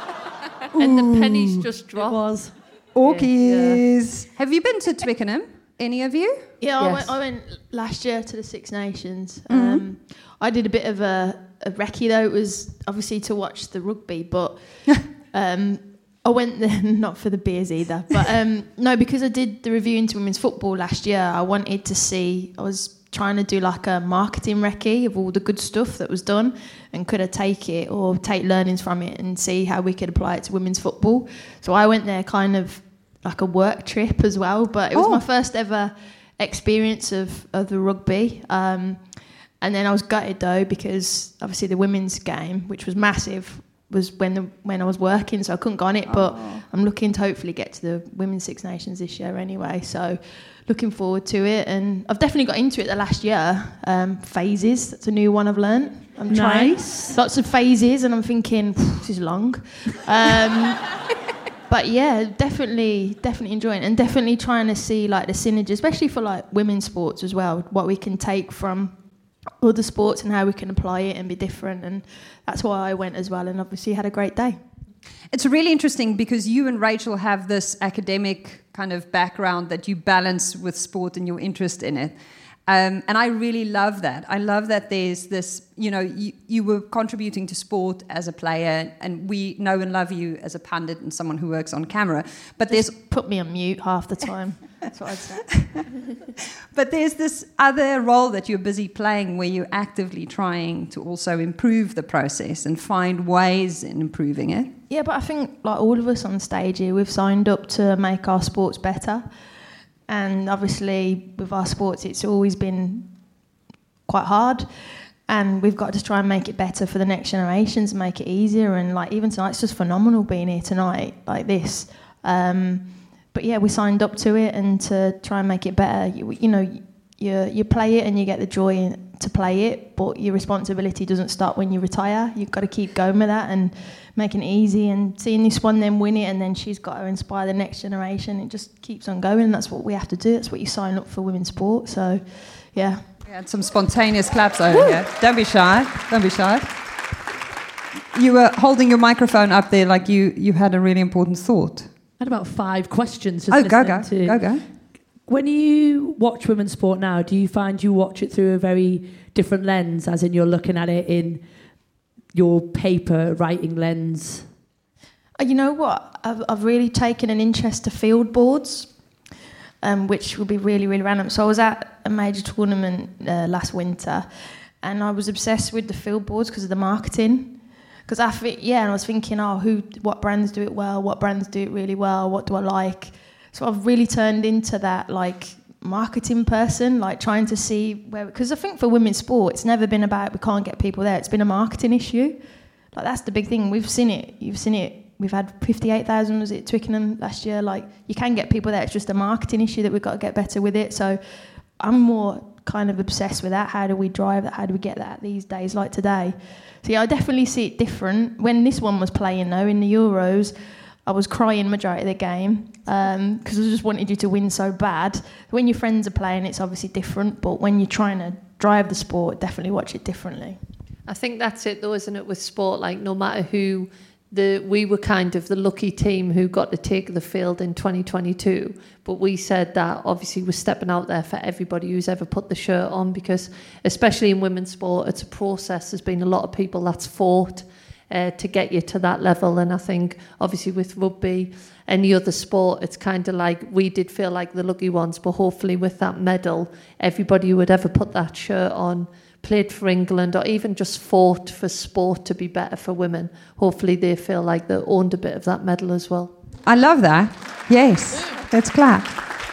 And the pennies just dropped. It was. Orkies. Yeah. Have you been to Twickenham? Any of you? Yeah, I, Yes. went, I went last year to the Six Nations. Mm-hmm. Um, I did a bit of a, a recce though. It was obviously to watch the rugby, but um, I went there not for the beers either. But um, no, because I did the review into women's football last year, I wanted to see. I was trying to do like a marketing recce of all the good stuff that was done, and could I take it or take learnings from it and see how we could apply it to women's football. So I went there kind of like a work trip as well, but it was Oh. my first ever experience of, of the rugby. Um, and then I was gutted though, because obviously the women's game, which was massive, was when the, when I was working, so I couldn't go on it. But I'm looking to hopefully get to the Women's Six Nations this year anyway, so looking forward to it. And I've definitely got into it the last year. Um, phases, that's a new one I've learnt. I'm trying. Nice. Lots of phases, and I'm thinking, this is long. Um, But yeah, definitely, definitely enjoying it, and definitely trying to see like the synergy, especially for like women's sports as well, what we can take from other sports and how we can apply it and be different. And that's why I went as well, and obviously had a great day. It's really interesting because you and Rachel have this academic kind of background that you balance with sport and your interest in it. Um, and I really love that. I love that there's this, you know, you, you were contributing to sport as a player, and we know and love you as a pundit and someone who works on camera. But there's Put me on mute half the time. That's what I'd say. but there's this other role that you're busy playing where you're actively trying to also improve the process and find ways in improving it. Yeah, but I think like all of us on stage here, we've signed up to make our sports better. And obviously with our sports, it's always been quite hard. And we've got to try and make it better for the next generations and make it easier. And like even tonight, it's just phenomenal being here tonight like this. Um, but yeah, we signed up to it and to try and make it better. You, you know, you you play it and you get the joy in, to play it, but your responsibility doesn't stop when you retire. You've got to keep going with that and making it easy, and seeing this one then win it, and then she's got to inspire the next generation. It just keeps on going, and that's what we have to do. That's what you sign up for women's sport. So, yeah. We had some spontaneous claps over here. Don't be shy. Don't be shy. You were holding your microphone up there like you, you had a really important thought. I had about five questions. Just Oh, go, listening go. to- Go, go. When you watch women's sport now, do you find you watch it through a very different lens, as in you're looking at it in your paper writing lens? Uh, You know what? I've, I've really taken an interest to field boards, um, which will be really, really random. So I was at a major tournament uh, last winter, and I was obsessed with the field boards because of the marketing. Because I think, yeah, and I was thinking, oh, who, what brands do it well? What brands do it really well? What do I like? So I've really turned into that, like, marketing person, like trying to see where, because I think for women's sport, it's never been about we can't get people there. It's been a marketing issue. Like, that's the big thing. We've seen it. You've seen it. We've had fifty-eight thousand, was it, Twickenham last year? Like, you can get people there. It's just a marketing issue that we've got to get better with it. So I'm more kind of obsessed with that. How do we drive that? How do we get that these days, like today? So, yeah, I definitely see it different. When this one was playing, though, in the Euros, I was crying majority of the game because um, I just wanted you to win so bad. When your friends are playing, it's obviously different, but when you're trying to drive the sport, definitely watch it differently. I think that's it, though, isn't it, with sport? Like, no matter who, the we were kind of the lucky team who got to take the field in twenty twenty-two. But we said that obviously we're stepping out there for everybody who's ever put the shirt on, because especially in women's sport, it's a process. There's been a lot of people that's fought uh, to get you to that level. And I think obviously with rugby, any other sport, it's kind of like we did feel like the lucky ones, but hopefully with that medal, everybody who would ever put that shirt on, played for England, or even just fought for sport to be better for women, hopefully they feel like they owned a bit of that medal as well. I love that. Yes, let's clap.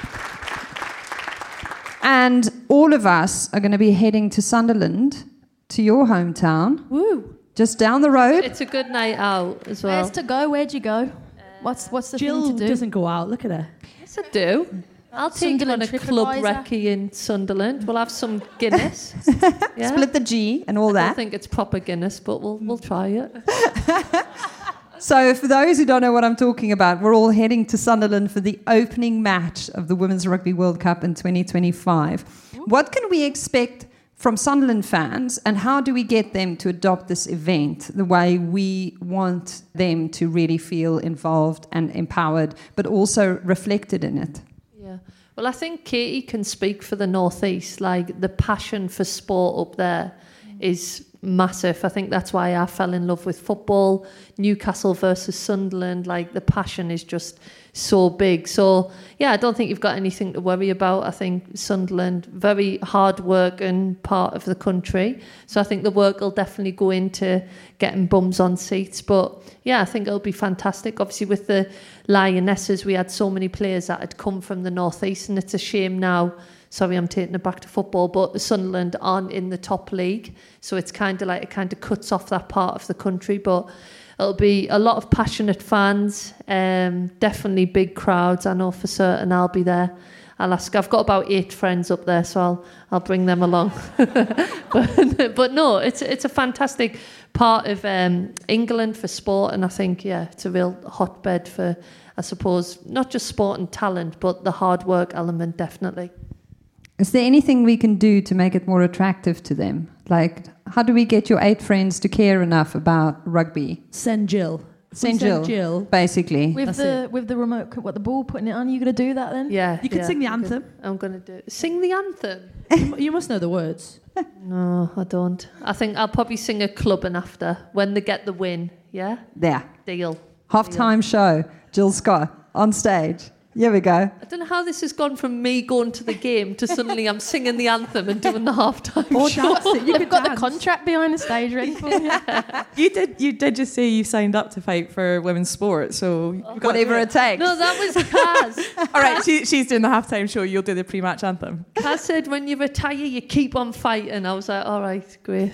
And all of us are going to be heading to Sunderland, to your hometown. Woo! Just down the road. It's a good night out as well. Where's to go? Where'd you go? What's what's the Jill thing to do? doesn't go out. Look at her. Yes, I do. I'll take you on a club recce in Sunderland. We'll have some Guinness. Yeah. Split the G and all I that. don't think it's proper Guinness, but we'll we'll try it. So for those who don't know what I'm talking about, we're all heading to Sunderland for the opening match of the Women's Rugby World Cup in twenty twenty-five. What can we expect from Sunderland fans, and how do we get them to adopt this event the way we want them to really feel involved and empowered, but also reflected in it? Yeah. Well, I think Katie can speak for the North East. Like, the passion for sport up there is massive. I think that's why I fell in love with football. Newcastle versus Sunderland, like, the passion is just so big. So yeah, I don't think you've got anything to worry about. I think Sunderland, very hard working part of the country, so I think the work will definitely go into getting bums on seats. But yeah, I think it'll be fantastic. Obviously with the Lionesses, we had so many players that had come from the North East, and it's a shame now, sorry I'm taking it back to football, but Sunderland aren't in the top league, so it's kind of like, it kind of cuts off that part of the country. But it'll be a lot of passionate fans, um, definitely big crowds. I know for certain I'll be there. I'll ask, I've got about eight friends up there, so I'll I'll bring them along. but, but no, it's it's a fantastic part of um, England for sport, and I think, yeah, it's a real hotbed for, I suppose, not just sport and talent, but the hard work element, definitely. Is there anything we can do to make it more attractive to them? Like, how do we get your eight friends to care enough about rugby? Send Jill. Send Jill, Send Jill. basically. With That's the it. with the remote, what the ball putting it on, you gonna do that then? Yeah, You could yeah, sing the I'm anthem. gonna- I'm going to do it. Sing the anthem? You- You must know the words. No, I don't. I think I'll probably sing a clubbing after, when they get the win. Yeah? There. Deal. Halftime show. Jill Scott on stage. Here we go. I don't know how this has gone from me going to the game to suddenly I'm singing the anthem and doing the halftime Or show. dancing. You You've could got dance. the contract behind the stage ready for you. You did. You did just say you signed up to fight for women's sport, so you've got Whatever it takes. No, that was Kaz. All right, she, she's doing the halftime show. You'll do the pre-match anthem. Kaz said, when you retire, you keep on fighting. I was like, all right, great.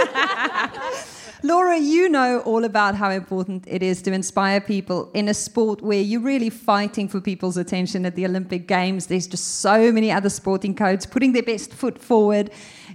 Laura, you know all about how important it is to inspire people in a sport where you're really fighting for people's attention at the Olympic Games. There's just so many other sporting codes putting their best foot forward.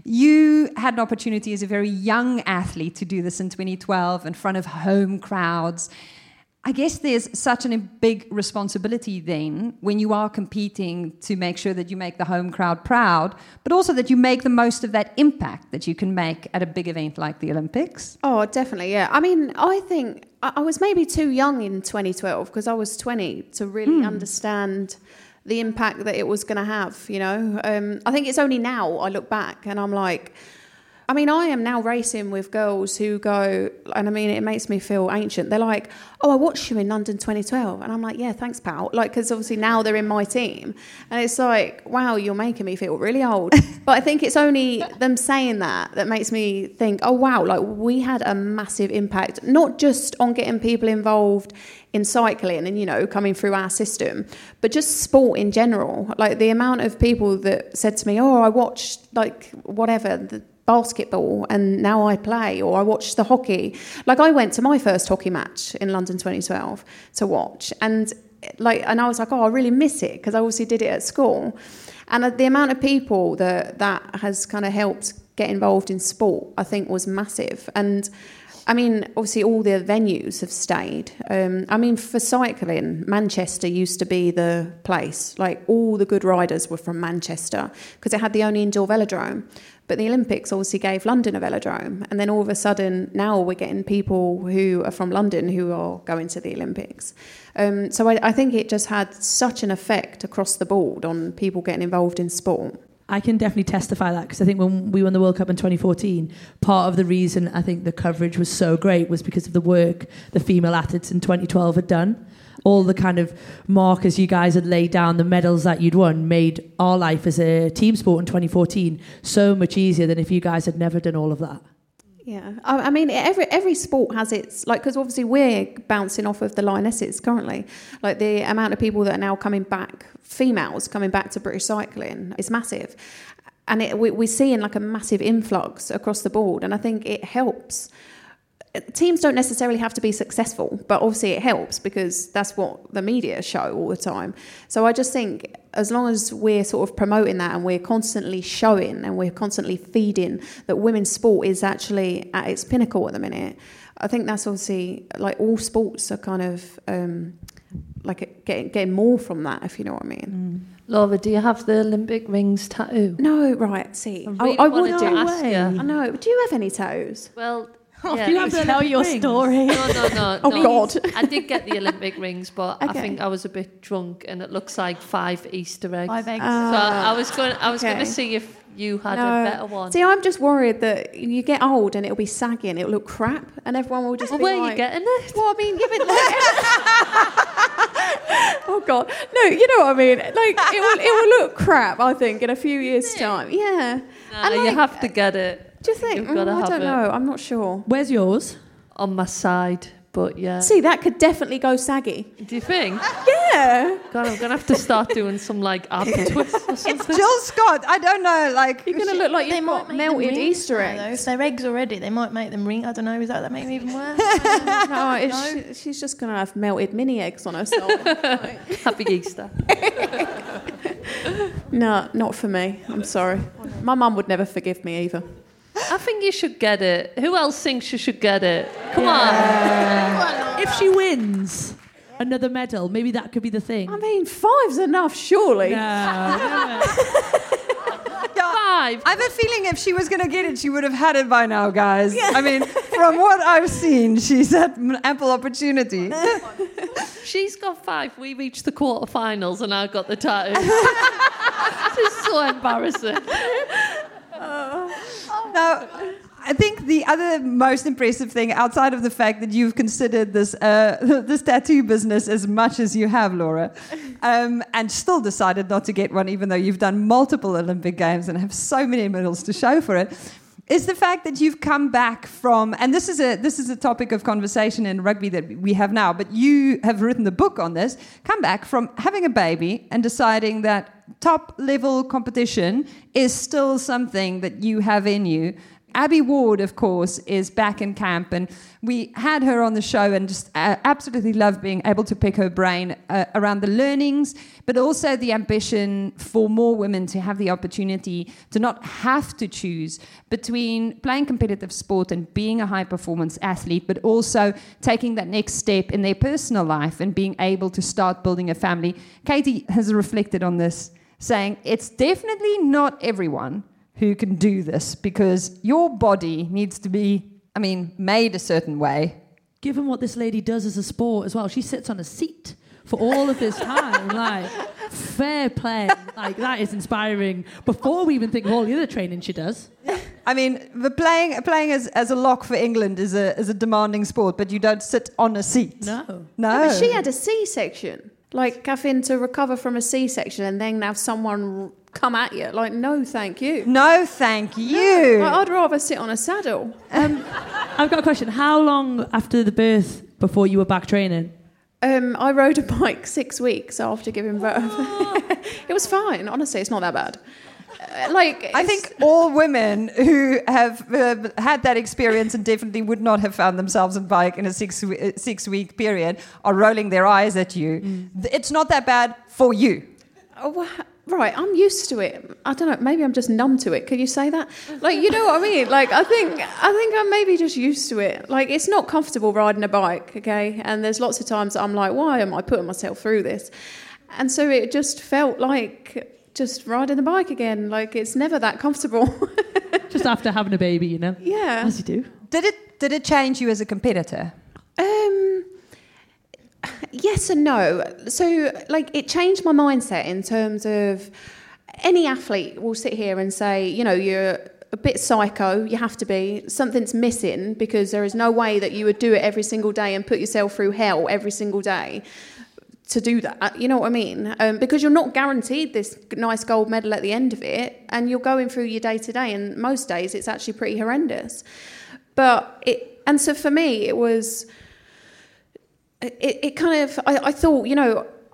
You had an opportunity as a very young athlete to do this in twenty twelve in front of home crowds. I guess there's such a big responsibility then when you are competing to make sure that you make the home crowd proud, but also that you make the most of that impact that you can make at a big event like the Olympics. Oh, definitely, yeah. I mean, I think I I was maybe too young in twenty twelve because I was twenty to really Mm. understand the impact that it was going to have, you know. Um, I think it's only now I look back and I'm like, I mean, I am now racing with girls who go, and I mean, it makes me feel ancient. They're like, oh, I watched you in London twenty twelve. And I'm like, yeah, thanks, pal. Like, because obviously now they're in my team. And it's like, wow, you're making me feel really old. But I think it's only them saying that that makes me think, oh, wow, like we had a massive impact, not just on getting people involved in cycling and, you know, coming through our system, but just sport in general. Like the amount of people that said to me, oh, I watched like whatever, the basketball and now I play, or I watched the hockey. Like I went to my first hockey match in London twenty twelve to watch, and like and I was like, oh, I really miss it because I obviously did it at school. And the amount of people that that has kind of helped get involved in sport, I think, was massive. And I mean, obviously all the venues have stayed. Um, I mean, for cycling, Manchester used to be the place. Like all the good riders were from Manchester because it had the only indoor velodrome. But the Olympics obviously gave London a velodrome. And then all of a sudden, now we're getting people who are from London who are going to the Olympics. Um, so I, I think it just had such an effect across the board on people getting involved in sport. I can definitely testify that because I think when we won the World Cup in twenty fourteen, part of the reason I think the coverage was so great was because of the work the female athletes in twenty twelve had done. All the kind of markers you guys had laid down, the medals that you'd won, made our life as a team sport in twenty fourteen so much easier than if you guys had never done all of that. Yeah, I, I mean, every every sport has its, like, because obviously we're bouncing off of the Lionesses currently. Like, the amount of people that are now coming back, females coming back to British cycling is massive. And it, we, we're seeing, like, a massive influx across the board. And I think it helps teams don't necessarily have to be successful, but obviously it helps because that's what the media show all the time. So I just think as long as we're sort of promoting that and we're constantly showing and we're constantly feeding that women's sport is actually at its pinnacle at the minute, I think that's obviously, like, all sports are kind of um, like getting, getting more from that, if you know what I mean. Mm. Laura, do you have the Olympic rings tattoo? No, right, see. I really I, I wanted would to no ask way. you. I know. Do you have any toes? Well, Oh, yeah. you have to tell your rings. story. No, no, no. Oh, no. God. I did get the Olympic rings, but I Okay. think I was a bit drunk, and it looks like five Easter eggs. Five eggs. So I was going. I was okay. going to see if you had No. a better one. See, I'm just worried that you get old and it'll be saggy and it'll look crap, and everyone will just well, be where like, are you getting it? Well, I mean, you've been like, oh God, no, you know what I mean. Like, it will, it will look crap, I think, in a few years' time. Yeah. Nah, And, you like, have to get it. Do you think? You've gotta Mm, I have don't it. know. I'm not sure. Where's yours? On my side, but yeah. See, that could definitely go saggy. Do you think? Yeah. God, I'm gonna have to start doing some like ab twists or something. Jill Scott, I don't know, like... You're going to look like They you've might got make them melted rings Easter now, though. eggs. If they're eggs already, they might make them ring. I don't know. Is that that make them even worse? No, it's, she- she's just going to have melted mini eggs on herself. Happy Easter. No, not for me. I'm sorry. My mum would never forgive me either. I think you should get it. Who else thinks you should get it? Come on. If she wins another medal, maybe that could be the thing. I mean, five's enough, surely. No. Five. I have a feeling if she was going to get it, she would have had it by now, guys. I mean, from what I've seen, she's had m- ample opportunity. She's got five. We reached the quarterfinals, and I got the tattoo. This is so embarrassing. Now, I think the other most impressive thing, outside of the fact that you've considered this uh, this tattoo business as much as you have, Laura, um, and still decided not to get one, even though you've done multiple Olympic Games and have so many medals to show for it, is the fact that you've come back from, and this is a this is a topic of conversation in rugby that we have now, but you have written the book on this, come back from having a baby and deciding that top level competition is still something that you have in you. Abby Ward, of course, is back in camp, and we had her on the show and just uh, absolutely loved being able to pick her brain uh, around the learnings, but also the ambition for more women to have the opportunity to not have to choose between playing competitive sport and being a high-performance athlete, but also taking that next step in their personal life and being able to start building a family. Katie has reflected on this, saying it's definitely not everyone who can do this, because your body needs to be, I mean, made a certain way. Given what this lady does as a sport as well, she sits on a seat for all of this time. Like, fair play. Like, that is inspiring. Before we even think of all the other training she does. I mean, the playing playing as, as a lock for England is a is a demanding sport, but you don't sit on a seat. No. No. But she had a C-section. Like, having to recover from a C-section and then have someone come at you. Like, no, thank you. No, thank you. Like, I'd rather sit on a saddle. Um, I've got a question. How long after the birth before you were back training? Um, I rode a bike six weeks after giving birth. It was fine. Honestly, it's not that bad. Uh, like, I it's- think all women who have uh, had that experience and definitely would not have found themselves on bike in a six uh, six week period are rolling their eyes at you. Mm. It's not that bad for you. Oh, well, right, I'm used to it. I don't know. Maybe I'm just numb to it. Can you say that? Like, you know what I mean? Like, I think I think I'm maybe just used to it. Like, it's not comfortable riding a bike, okay? And there's lots of times that I'm like, why am I putting myself through this? And so it just felt like just riding the bike again. Like, it's never that comfortable. Just after having a baby, you know? Yeah. As you do. Did it did it change you as a competitor? Um. Yes and no. So, like, it changed my mindset in terms of any athlete will sit here and say, you know, you're a bit psycho, you have to be, something's missing, because there is no way that you would do it every single day and put yourself through hell every single day to do that. You know what I mean? Um, because you're not guaranteed this nice gold medal at the end of it, and you're going through your day to day, and most days it's actually pretty horrendous. But it, and so for me, it was... It, it kind of, I, I thought, you know,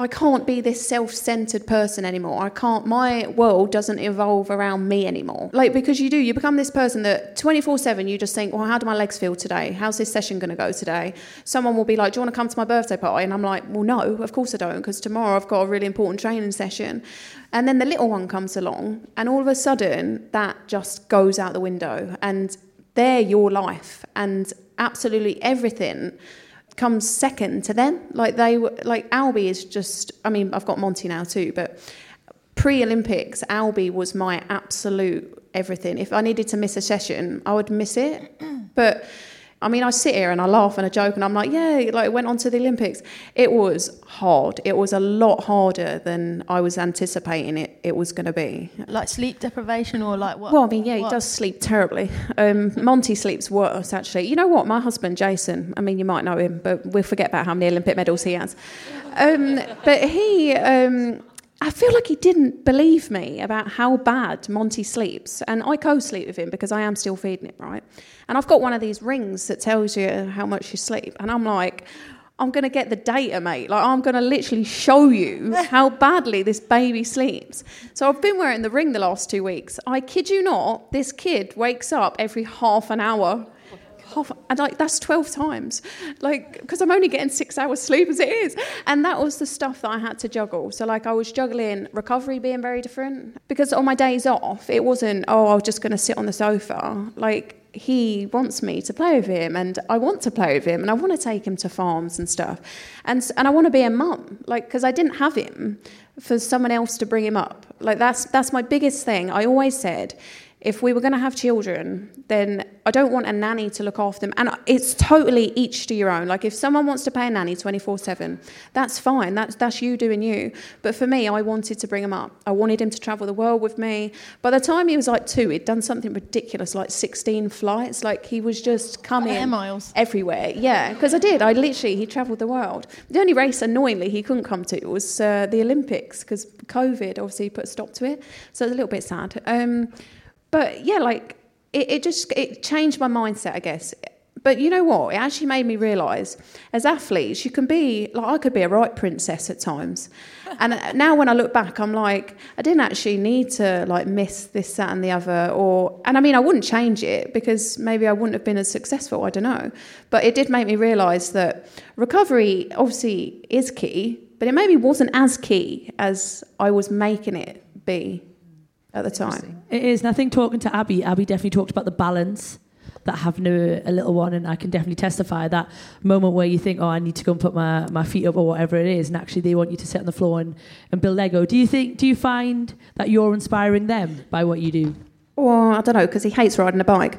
I can't be this self-centered person anymore. I can't, my world doesn't evolve around me anymore. Like, because you do, you become this person that twenty-four seven, you just think, well, how do my legs feel today? How's this session going to go today? Someone will be like, do you want to come to my birthday party? And I'm like, well, no, of course I don't, because tomorrow I've got a really important training session. And then the little one comes along, and all of a sudden, that just goes out the window. And they're your life, and absolutely everything comes second to them. Like they were, like Albie is just, I mean, I've got Monty now too, but pre-Olympics, Albie was my absolute everything. If I needed to miss a session, I would miss it. But I mean, I sit here and I laugh and I joke and I'm like, yeah, like went on to the Olympics. It was hard. It was a lot harder than I was anticipating it, it was going to be. Like sleep deprivation or like what? Well, I mean, yeah, what? he does sleep terribly. Um, Monty sleeps worse, actually. You know what? My husband, Jason, I mean, you might know him, but we'll forget about how many Olympic medals he has. Um, but he... Um, I feel like he didn't believe me about how bad Monty sleeps. And I co-sleep with him because I am still feeding him, right? And I've got one of these rings that tells you how much you sleep. And I'm like, I'm going to get the data, mate. Like, I'm going to literally show you how badly this baby sleeps. So I've been wearing the ring the last two weeks. I kid you not, this kid wakes up every half an hour. Half, and like that's twelve times, like because I'm only getting six hours sleep as it is, and that was the stuff that I had to juggle. So like I was juggling recovery being very different, because on my days off it wasn't, oh, I was just going to sit on the sofa. Like he wants me to play with him, and I want to play with him, and I want to take him to farms and stuff, and and I want to be a mum, like because I didn't have him for someone else to bring him up. Like that's that's my biggest thing. I always said, if we were going to have children, then I don't want a nanny to look after them. And it's totally each to your own. Like, if someone wants to pay a nanny twenty-four seven, that's fine. That's that's you doing you. But for me, I wanted to bring him up. I wanted him to travel the world with me. By the time he was like two, he'd done something ridiculous, like sixteen flights. Like, he was just coming Air miles. everywhere. Yeah, because I did. I literally, he travelled the world. The only race, annoyingly, he couldn't come to was uh, the Olympics, because COVID obviously put a stop to it. So it's a little bit sad. Um, But yeah, like it, it just it changed my mindset, I guess. But you know what? It actually made me realise, as athletes, you can be like I could be a right princess at times. And now when I look back, I'm like, I didn't actually need to like miss this, that, and the other. Or and I mean, I wouldn't change it because maybe I wouldn't have been as successful. I don't know. But it did make me realise that recovery obviously is key, but it maybe wasn't as key as I was making it be at the time. It is, and I think talking to Abby, Abby definitely talked about the balance that having a, a little one, and I can definitely testify that moment where you think, oh, I need to go and put my, my feet up or whatever it is, and actually they want you to sit on the floor and, and build Lego. Do you think? Do you find that you're inspiring them by what you do? Well, I don't know, because he hates riding a bike.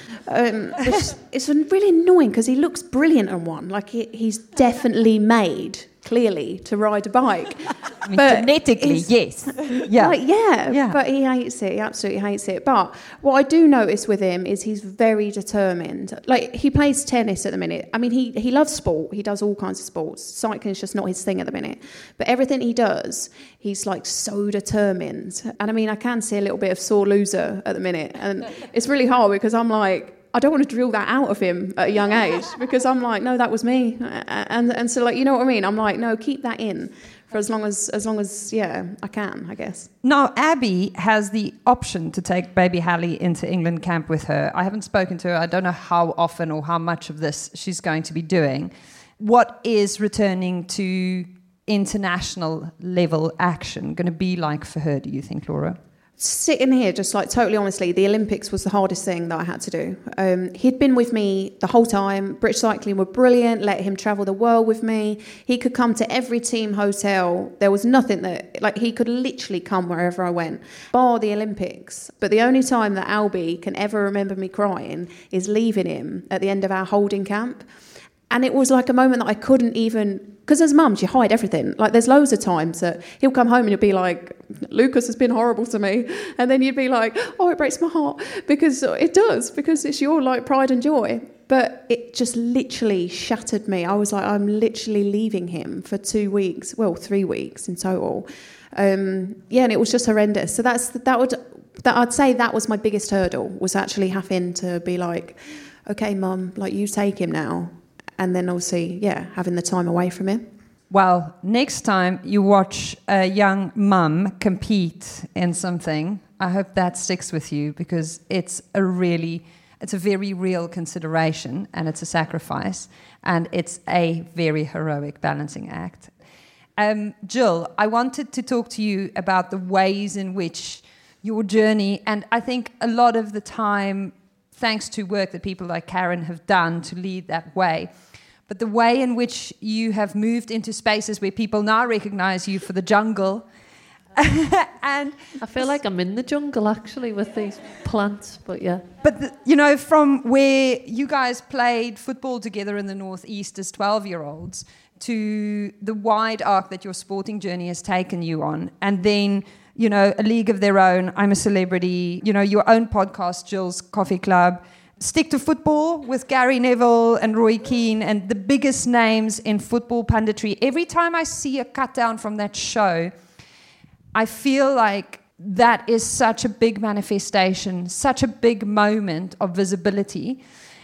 Um, it's, it's really annoying because he looks brilliant on one. Like he, he's definitely made, clearly, to ride a bike. I mean, but genetically, yes. Yeah. Like, yeah, yeah, but he hates it. He absolutely hates it. But what I do notice with him is he's very determined. Like, he plays tennis at the minute. I mean, he, he loves sport. He does all kinds of sports. Cycling is just not his thing at the minute. But everything he does, he's, like, so determined. And, I mean, I can see a little bit of sore loser at the minute. And it's really hard because I'm like, I don't want to drill that out of him at a young age because I'm like, no, that was me. And and so, like, you know what I mean? I'm like, no, keep that in for as long as, as long as, yeah, I can, I guess. Now, Abby has the option to take baby Hallie into England camp with her. I haven't spoken to her. I don't know how often or how much of this she's going to be doing. What is returning to international level action going to be like for her, do you think, Laura? Sitting here, just like totally honestly, the Olympics was the hardest thing that I had to do. Um, he'd been with me the whole time. British Cycling were brilliant, let him travel the world with me. He could come to every team hotel. There was nothing that, like, he could literally come wherever I went, bar the Olympics. But the only time that Albie can ever remember me crying is leaving him at the end of our holding camp. And it was like a moment that I couldn't even... Because as mums, you hide everything. Like, there's loads of times that he'll come home and he'll be like, Lucas has been horrible to me. And then you'd be like, oh, it breaks my heart. Because it does. Because it's your, like, pride and joy. But it just literally shattered me. I was like, I'm literally leaving him for two weeks. Well, three weeks in total. Um, yeah, and it was just horrendous. So that's that would... that I'd say that was my biggest hurdle, was actually having to be like, okay, Mum, like, you take him now. And then obviously, yeah, having the time away from him. well, next time you watch a young mum compete in something, I hope that sticks with you, because it's a really, it's a very real consideration, and it's a sacrifice, and it's a very heroic balancing act. Um, Jill, I wanted to talk to you about the ways in which your journey, and I think a lot of the time, thanks to work that people like Karen have done to lead that way, but the way in which you have moved into spaces where people now recognize you for the jungle. And I feel like I'm in the jungle, actually, with these plants, but yeah. But, the, you know, from where you guys played football together in the Northeast as twelve-year-olds to the wide arc that your sporting journey has taken you on, and then, you know, a league of their own, I'm a Celebrity, you know, your own podcast, Jill's Coffee Club, Stick to Football with Gary Neville and Roy Keane, and the biggest names in football punditry. Every time I see a cut down from that show, I feel like that is such a big manifestation, such a big moment of visibility.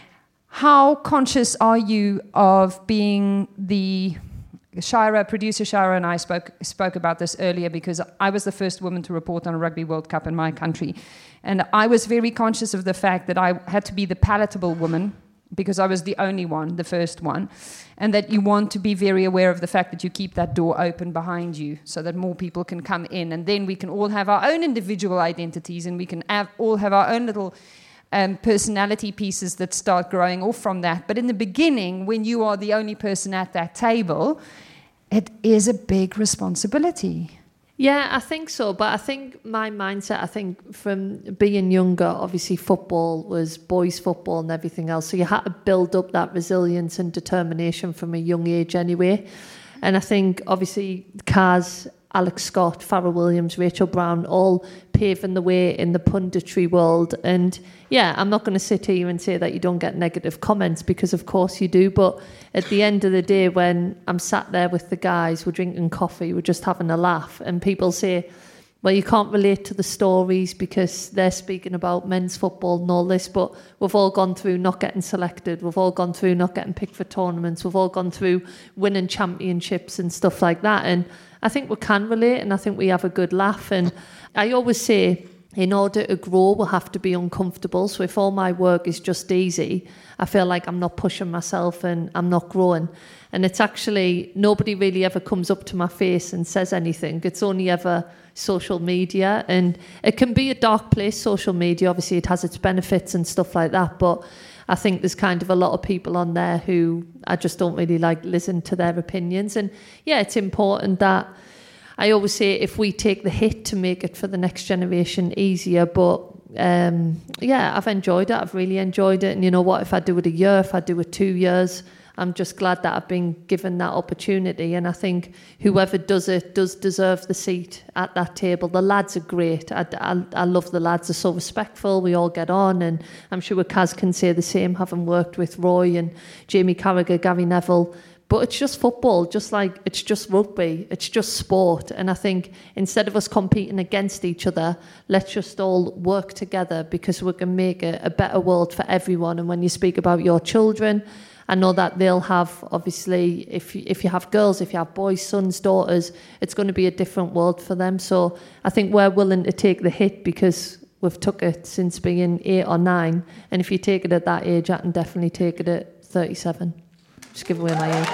How conscious are you of being the... Shira, producer Shira and I spoke spoke about this earlier, because I was the first woman to report on a Rugby World Cup in my country. And I was very conscious of the fact that I had to be the palatable woman, because I was the only one, the first one. And that you want to be very aware of the fact that you keep that door open behind you so that more people can come in. And then we can all have our own individual identities, and we can have, all have our own little um, personality pieces that start growing off from that. But in the beginning, when you are the only person at that table, it is a big responsibility. Yeah, I think so. But I think my mindset, I think from being younger, obviously football was boys' football and everything else. So you had to build up that resilience and determination from a young age anyway. And I think obviously Kaz, Alex Scott, Farrell Williams, Rachel Brown, all paving the way in the punditry world. And yeah, I'm not going to sit here and say that you don't get negative comments, because of course you do. But at the end of the day, when I'm sat there with the guys, we're drinking coffee, we're just having a laugh, and people say, well, you can't relate to the stories because they're speaking about men's football and all this, but we've all gone through not getting selected, we've all gone through not getting picked for tournaments, we've all gone through winning championships and stuff like that. And I think we can relate, and I think we have a good laugh. And I always say, in order to grow, we'll have to be uncomfortable. So if all my work is just easy, I feel like I'm not pushing myself and I'm not growing. And it's actually, nobody really ever comes up to my face and says anything. It's only ever social media. And it can be a dark place, social media. Obviously, it has its benefits and stuff like that. But I think there's kind of a lot of people on there who I just don't really like listen to their opinions. And yeah, it's important that, I always say, if we take the hit to make it for the next generation easier. But um, yeah, I've enjoyed it. I've really enjoyed it. And you know what? If I do it a year, if I do it two years, I'm just glad that I've been given that opportunity. And I think whoever does it does deserve the seat at that table. The lads are great. I, I, I love the lads. They're so respectful. We all get on. And I'm sure Kaz can say the same, having worked with Roy and Jamie Carragher, Gary Neville. But it's just football, just like it's just rugby, it's just sport. And I think instead of us competing against each other, let's just all work together, because we can make a, a better world for everyone. And when you speak about your children, I know that they'll have, obviously, if you, if you have girls, if you have boys, sons, daughters, it's going to be a different world for them. So I think we're willing to take the hit, because we've took it since being eight or nine. And if you take it at that age, I can definitely take it at thirty-seven. Just give away my age.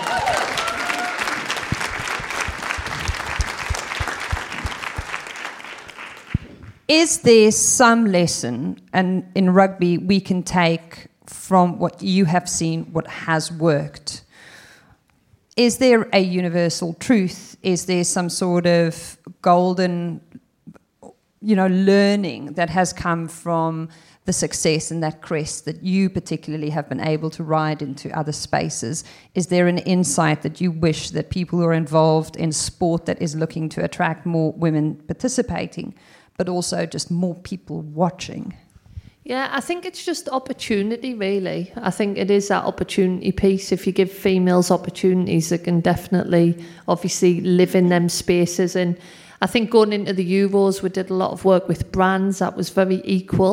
Is there some lesson and in rugby we can take from what you have seen, what has worked? Is there a universal truth? Is there some sort of golden, you know, learning that has come from the success and that crest that you particularly have been able to ride into other spaces? Is there an insight that you wish that people who are involved in sport that is looking to attract more women participating, but also just more people watching? Yeah, I think it's just opportunity, really. I think it is that opportunity piece. If you give females opportunities, they can definitely, obviously, live in them spaces. And I think going into the Euros, we did a lot of work with brands that was very equal.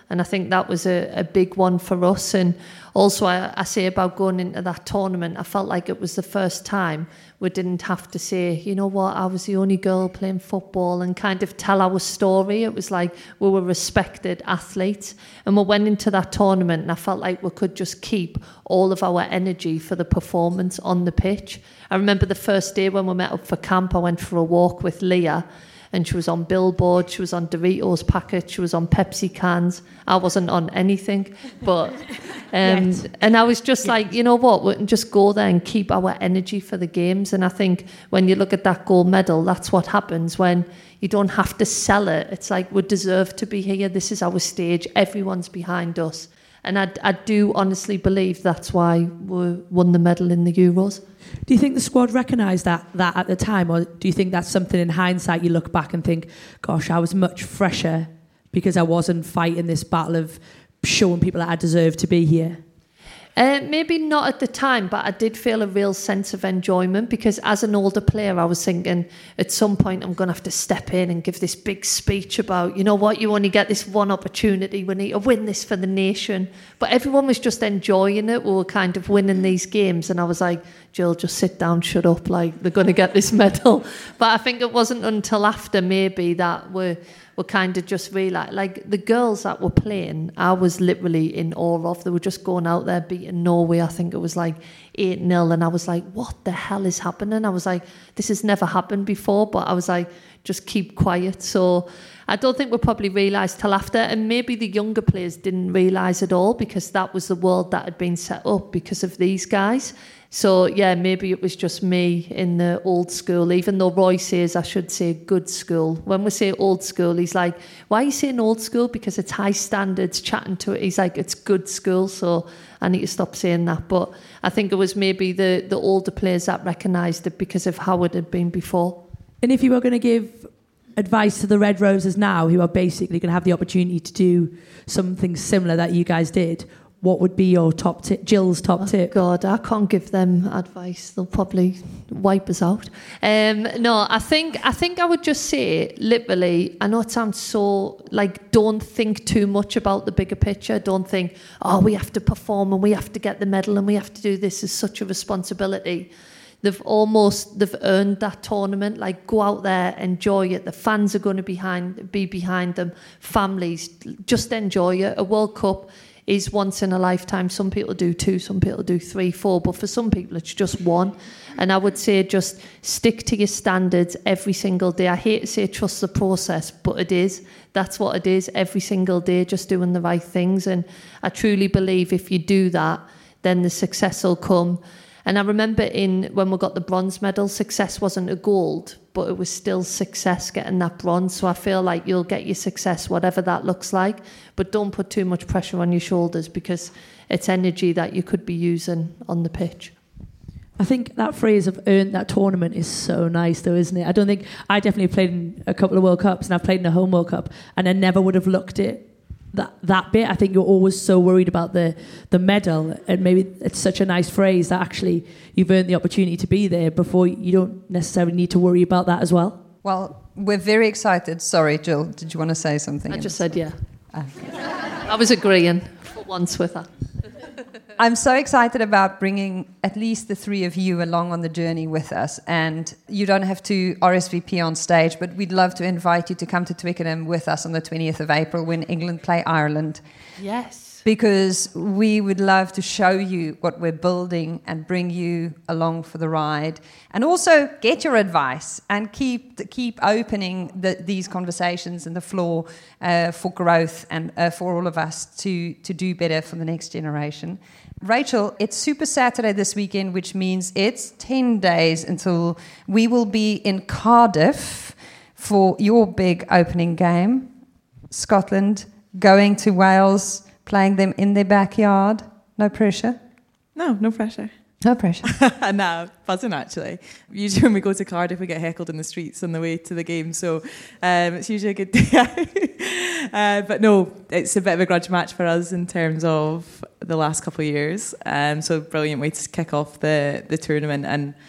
And I think that was a, a big one for us. And also, I, I say about going into that tournament, I felt like it was the first time we didn't have to say, you know what, I was the only girl playing football, and kind of tell our story. It was like we were respected athletes. And we went into that tournament and I felt like we could just keep all of our energy for the performance on the pitch. I remember the first day when we met up for camp, I went for a walk with Leah, and she was on billboards, she was on Doritos packets, she was on Pepsi cans. I wasn't on anything, but um, and I was just like, you know what, we can just go there and keep our energy for the games. And I think when you look at that gold medal, that's what happens when you don't have to sell it. It's like, we deserve to be here. This is our stage. Everyone's behind us. And I, I do honestly believe that's why we won the medal in the Euros. Do you think the squad recognised that that at the time, or do you think that's something in hindsight you look back and think, gosh, I was much fresher because I wasn't fighting this battle of showing people that I deserve to be here? Uh, maybe not at the time, but I did feel a real sense of enjoyment, because as an older player, I was thinking at some point I'm going to have to step in and give this big speech about, you know what, you only get this one opportunity, we need to win this for the nation. But everyone was just enjoying it. We were kind of winning these games, and I was like, Jill, just sit down, shut up, like they're going to get this medal. But I think it wasn't until after maybe that we're were kind of just realised, like the girls that were playing, I was literally in awe of. They were just going out there beating Norway. I think it was like eight nil, and I was like, what the hell is happening? I was like, this has never happened before, but I was like, just keep quiet. So I don't think we probably realised till after, and maybe the younger players didn't realise at all, because that was the world that had been set up because of these guys. So, yeah, maybe it was just me in the old school, even though Roy says I should say good school. When we say old school, he's like, why are you saying old school? Because it's high standards, chatting to it. He's like, it's good school, so I need to stop saying that. But I think it was maybe the, the older players that recognised it because of how it had been before. And if you were going to give advice to the Red Roses now, who are basically going to have the opportunity to do something similar that you guys did, what would be your top tip, Jill's top oh, tip? God, I can't give them advice. They'll probably wipe us out. Um, no, I think I think I would just say, literally, I know it sounds so, like, don't think too much about the bigger picture. Don't think, oh, we have to perform and we have to get the medal and we have to do this. It's such a responsibility. They've almost, they've earned that tournament. Like, go out there, enjoy it. The fans are going to behind, be behind them. Families, just enjoy it. A World Cup is once in a lifetime. Some people do two, some people do three, four, but for some people it's just one. And I would say just stick to your standards every single day. I hate to say trust the process, but it is. That's what it is, every single day, just doing the right things. And I truly believe if you do that, then the success will come. And I remember in when we got the bronze medal, success wasn't a gold, but it was still success getting that bronze. So I feel like you'll get your success, whatever that looks like, but don't put too much pressure on your shoulders, because it's energy that you could be using on the pitch. I think that phrase of earned that tournament is so nice though, isn't it? I don't think, I definitely played in a couple of World Cups, and I've played in a home World Cup, and I never would have looked at that that bit. I think you're always so worried about the the medal, and maybe it's such a nice phrase that actually you've earned the opportunity to be there before you don't necessarily need to worry about that as well. Well, we're very excited. Sorry, Jill, did you want to say something? I just said yeah. Okay. I was agreeing for once with her. I'm so excited about bringing at least the three of you along on the journey with us. And you don't have to R S V P on stage, but we'd love to invite you to come to Twickenham with us on the twentieth of April when England play Ireland. Yes. Because we would love to show you what we're building and bring you along for the ride. And also get your advice and keep keep opening the, these conversations and the floor uh, for growth and uh, for all of us to, to do better for the next generation. Rachel, it's Super Saturday this weekend, which means it's ten days until we will be in Cardiff for your big opening game. Scotland going to Wales, playing them in their backyard. No pressure? No, no pressure. No pressure. No, buzzing actually. Usually when we go to Cardiff, we get heckled in the streets on the way to the game, so um, it's usually a good day out. uh, but no, it's a bit of a grudge match for us in terms of the last couple of years. Um, so brilliant way to kick off the, the tournament, and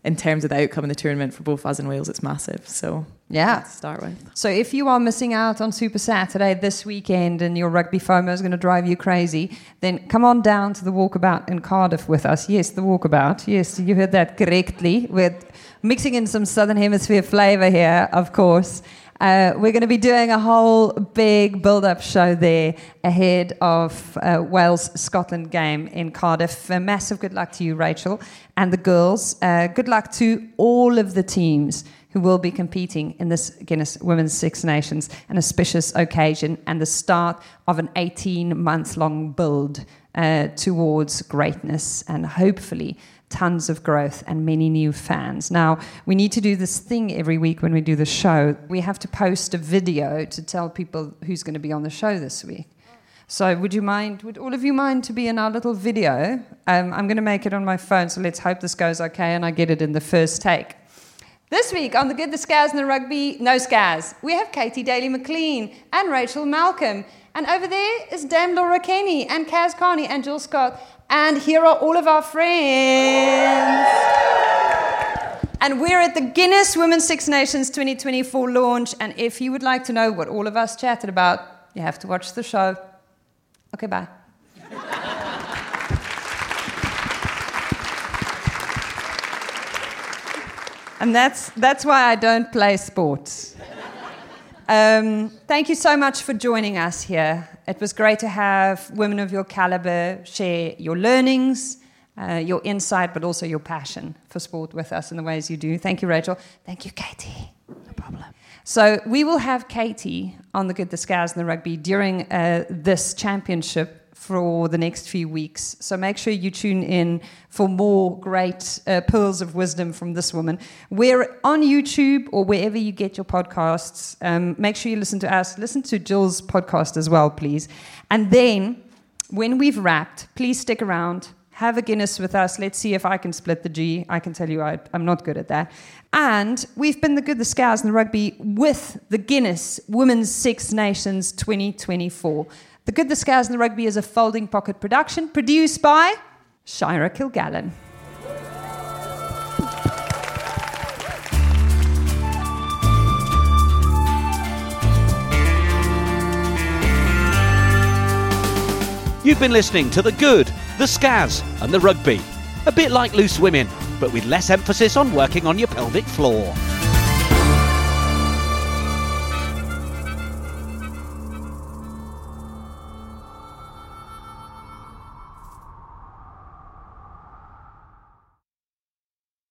in terms of the outcome in the tournament for both us and Wales, it's massive. So yeah, to start with. So if you are missing out on Super Saturday this weekend and your rugby FOMO is going to drive you crazy, then come on down to the Walkabout in Cardiff with us. Yes, the Walkabout. Yes, you heard that correctly. We're mixing in some Southern Hemisphere flavour here, of course. Uh, we're going to be doing a whole big build-up show there ahead of uh, Wales-Scotland game in Cardiff. A massive good luck to you, Rachel, and the girls. Uh, good luck to all of the teams who will be competing in this Guinness Women's Six Nations, an auspicious occasion and the start of an eighteen-month-long build uh, towards greatness and hopefully tons of growth and many new fans. Now, we need to do this thing every week when we do the show. We have to post a video to tell people who's going to be on the show this week. So would you mind, would all of you mind to be in our little video? Um, I'm going to make it on my phone, so let's hope this goes okay and I get it in the first take. This week on The Good, The Scars and The Rugby, no Scars, we have Katie Daly-McLean and Rachel Malcolm. And over there is Dame Laura Kenny and Kaz Carney and Jill Scott. And here are all of our friends. And we're at the Guinness Women's Six Nations twenty twenty-four launch. And if you would like to know what all of us chatted about, you have to watch the show. Okay, bye. And that's, that's why I don't play sports. Um, thank you so much for joining us here. It was great to have women of your caliber share your learnings, uh, your insight, but also your passion for sport with us in the ways you do. Thank you, Rachel. Thank you, Katie. No problem. So we will have Katie on The Good, The Scars and The Rugby during uh, this championship for the next few weeks. So make sure you tune in for more great uh, pearls of wisdom from this woman. We're on YouTube or wherever you get your podcasts. Um, make sure you listen to us. Listen to Jill's podcast as well, please. And then when we've wrapped, please stick around. Have a Guinness with us. Let's see if I can split the G. I can tell you I, I'm not good at that. And we've been The Good, The Scars and The Rugby with the Guinness Women's Six Nations twenty twenty-four. The Good, The Scars and The Rugby is a Folding Pocket production produced by Shira Kilgallen. You've been listening to The Good, The Scars and The Rugby. A bit like Loose Women, but with less emphasis on working on your pelvic floor.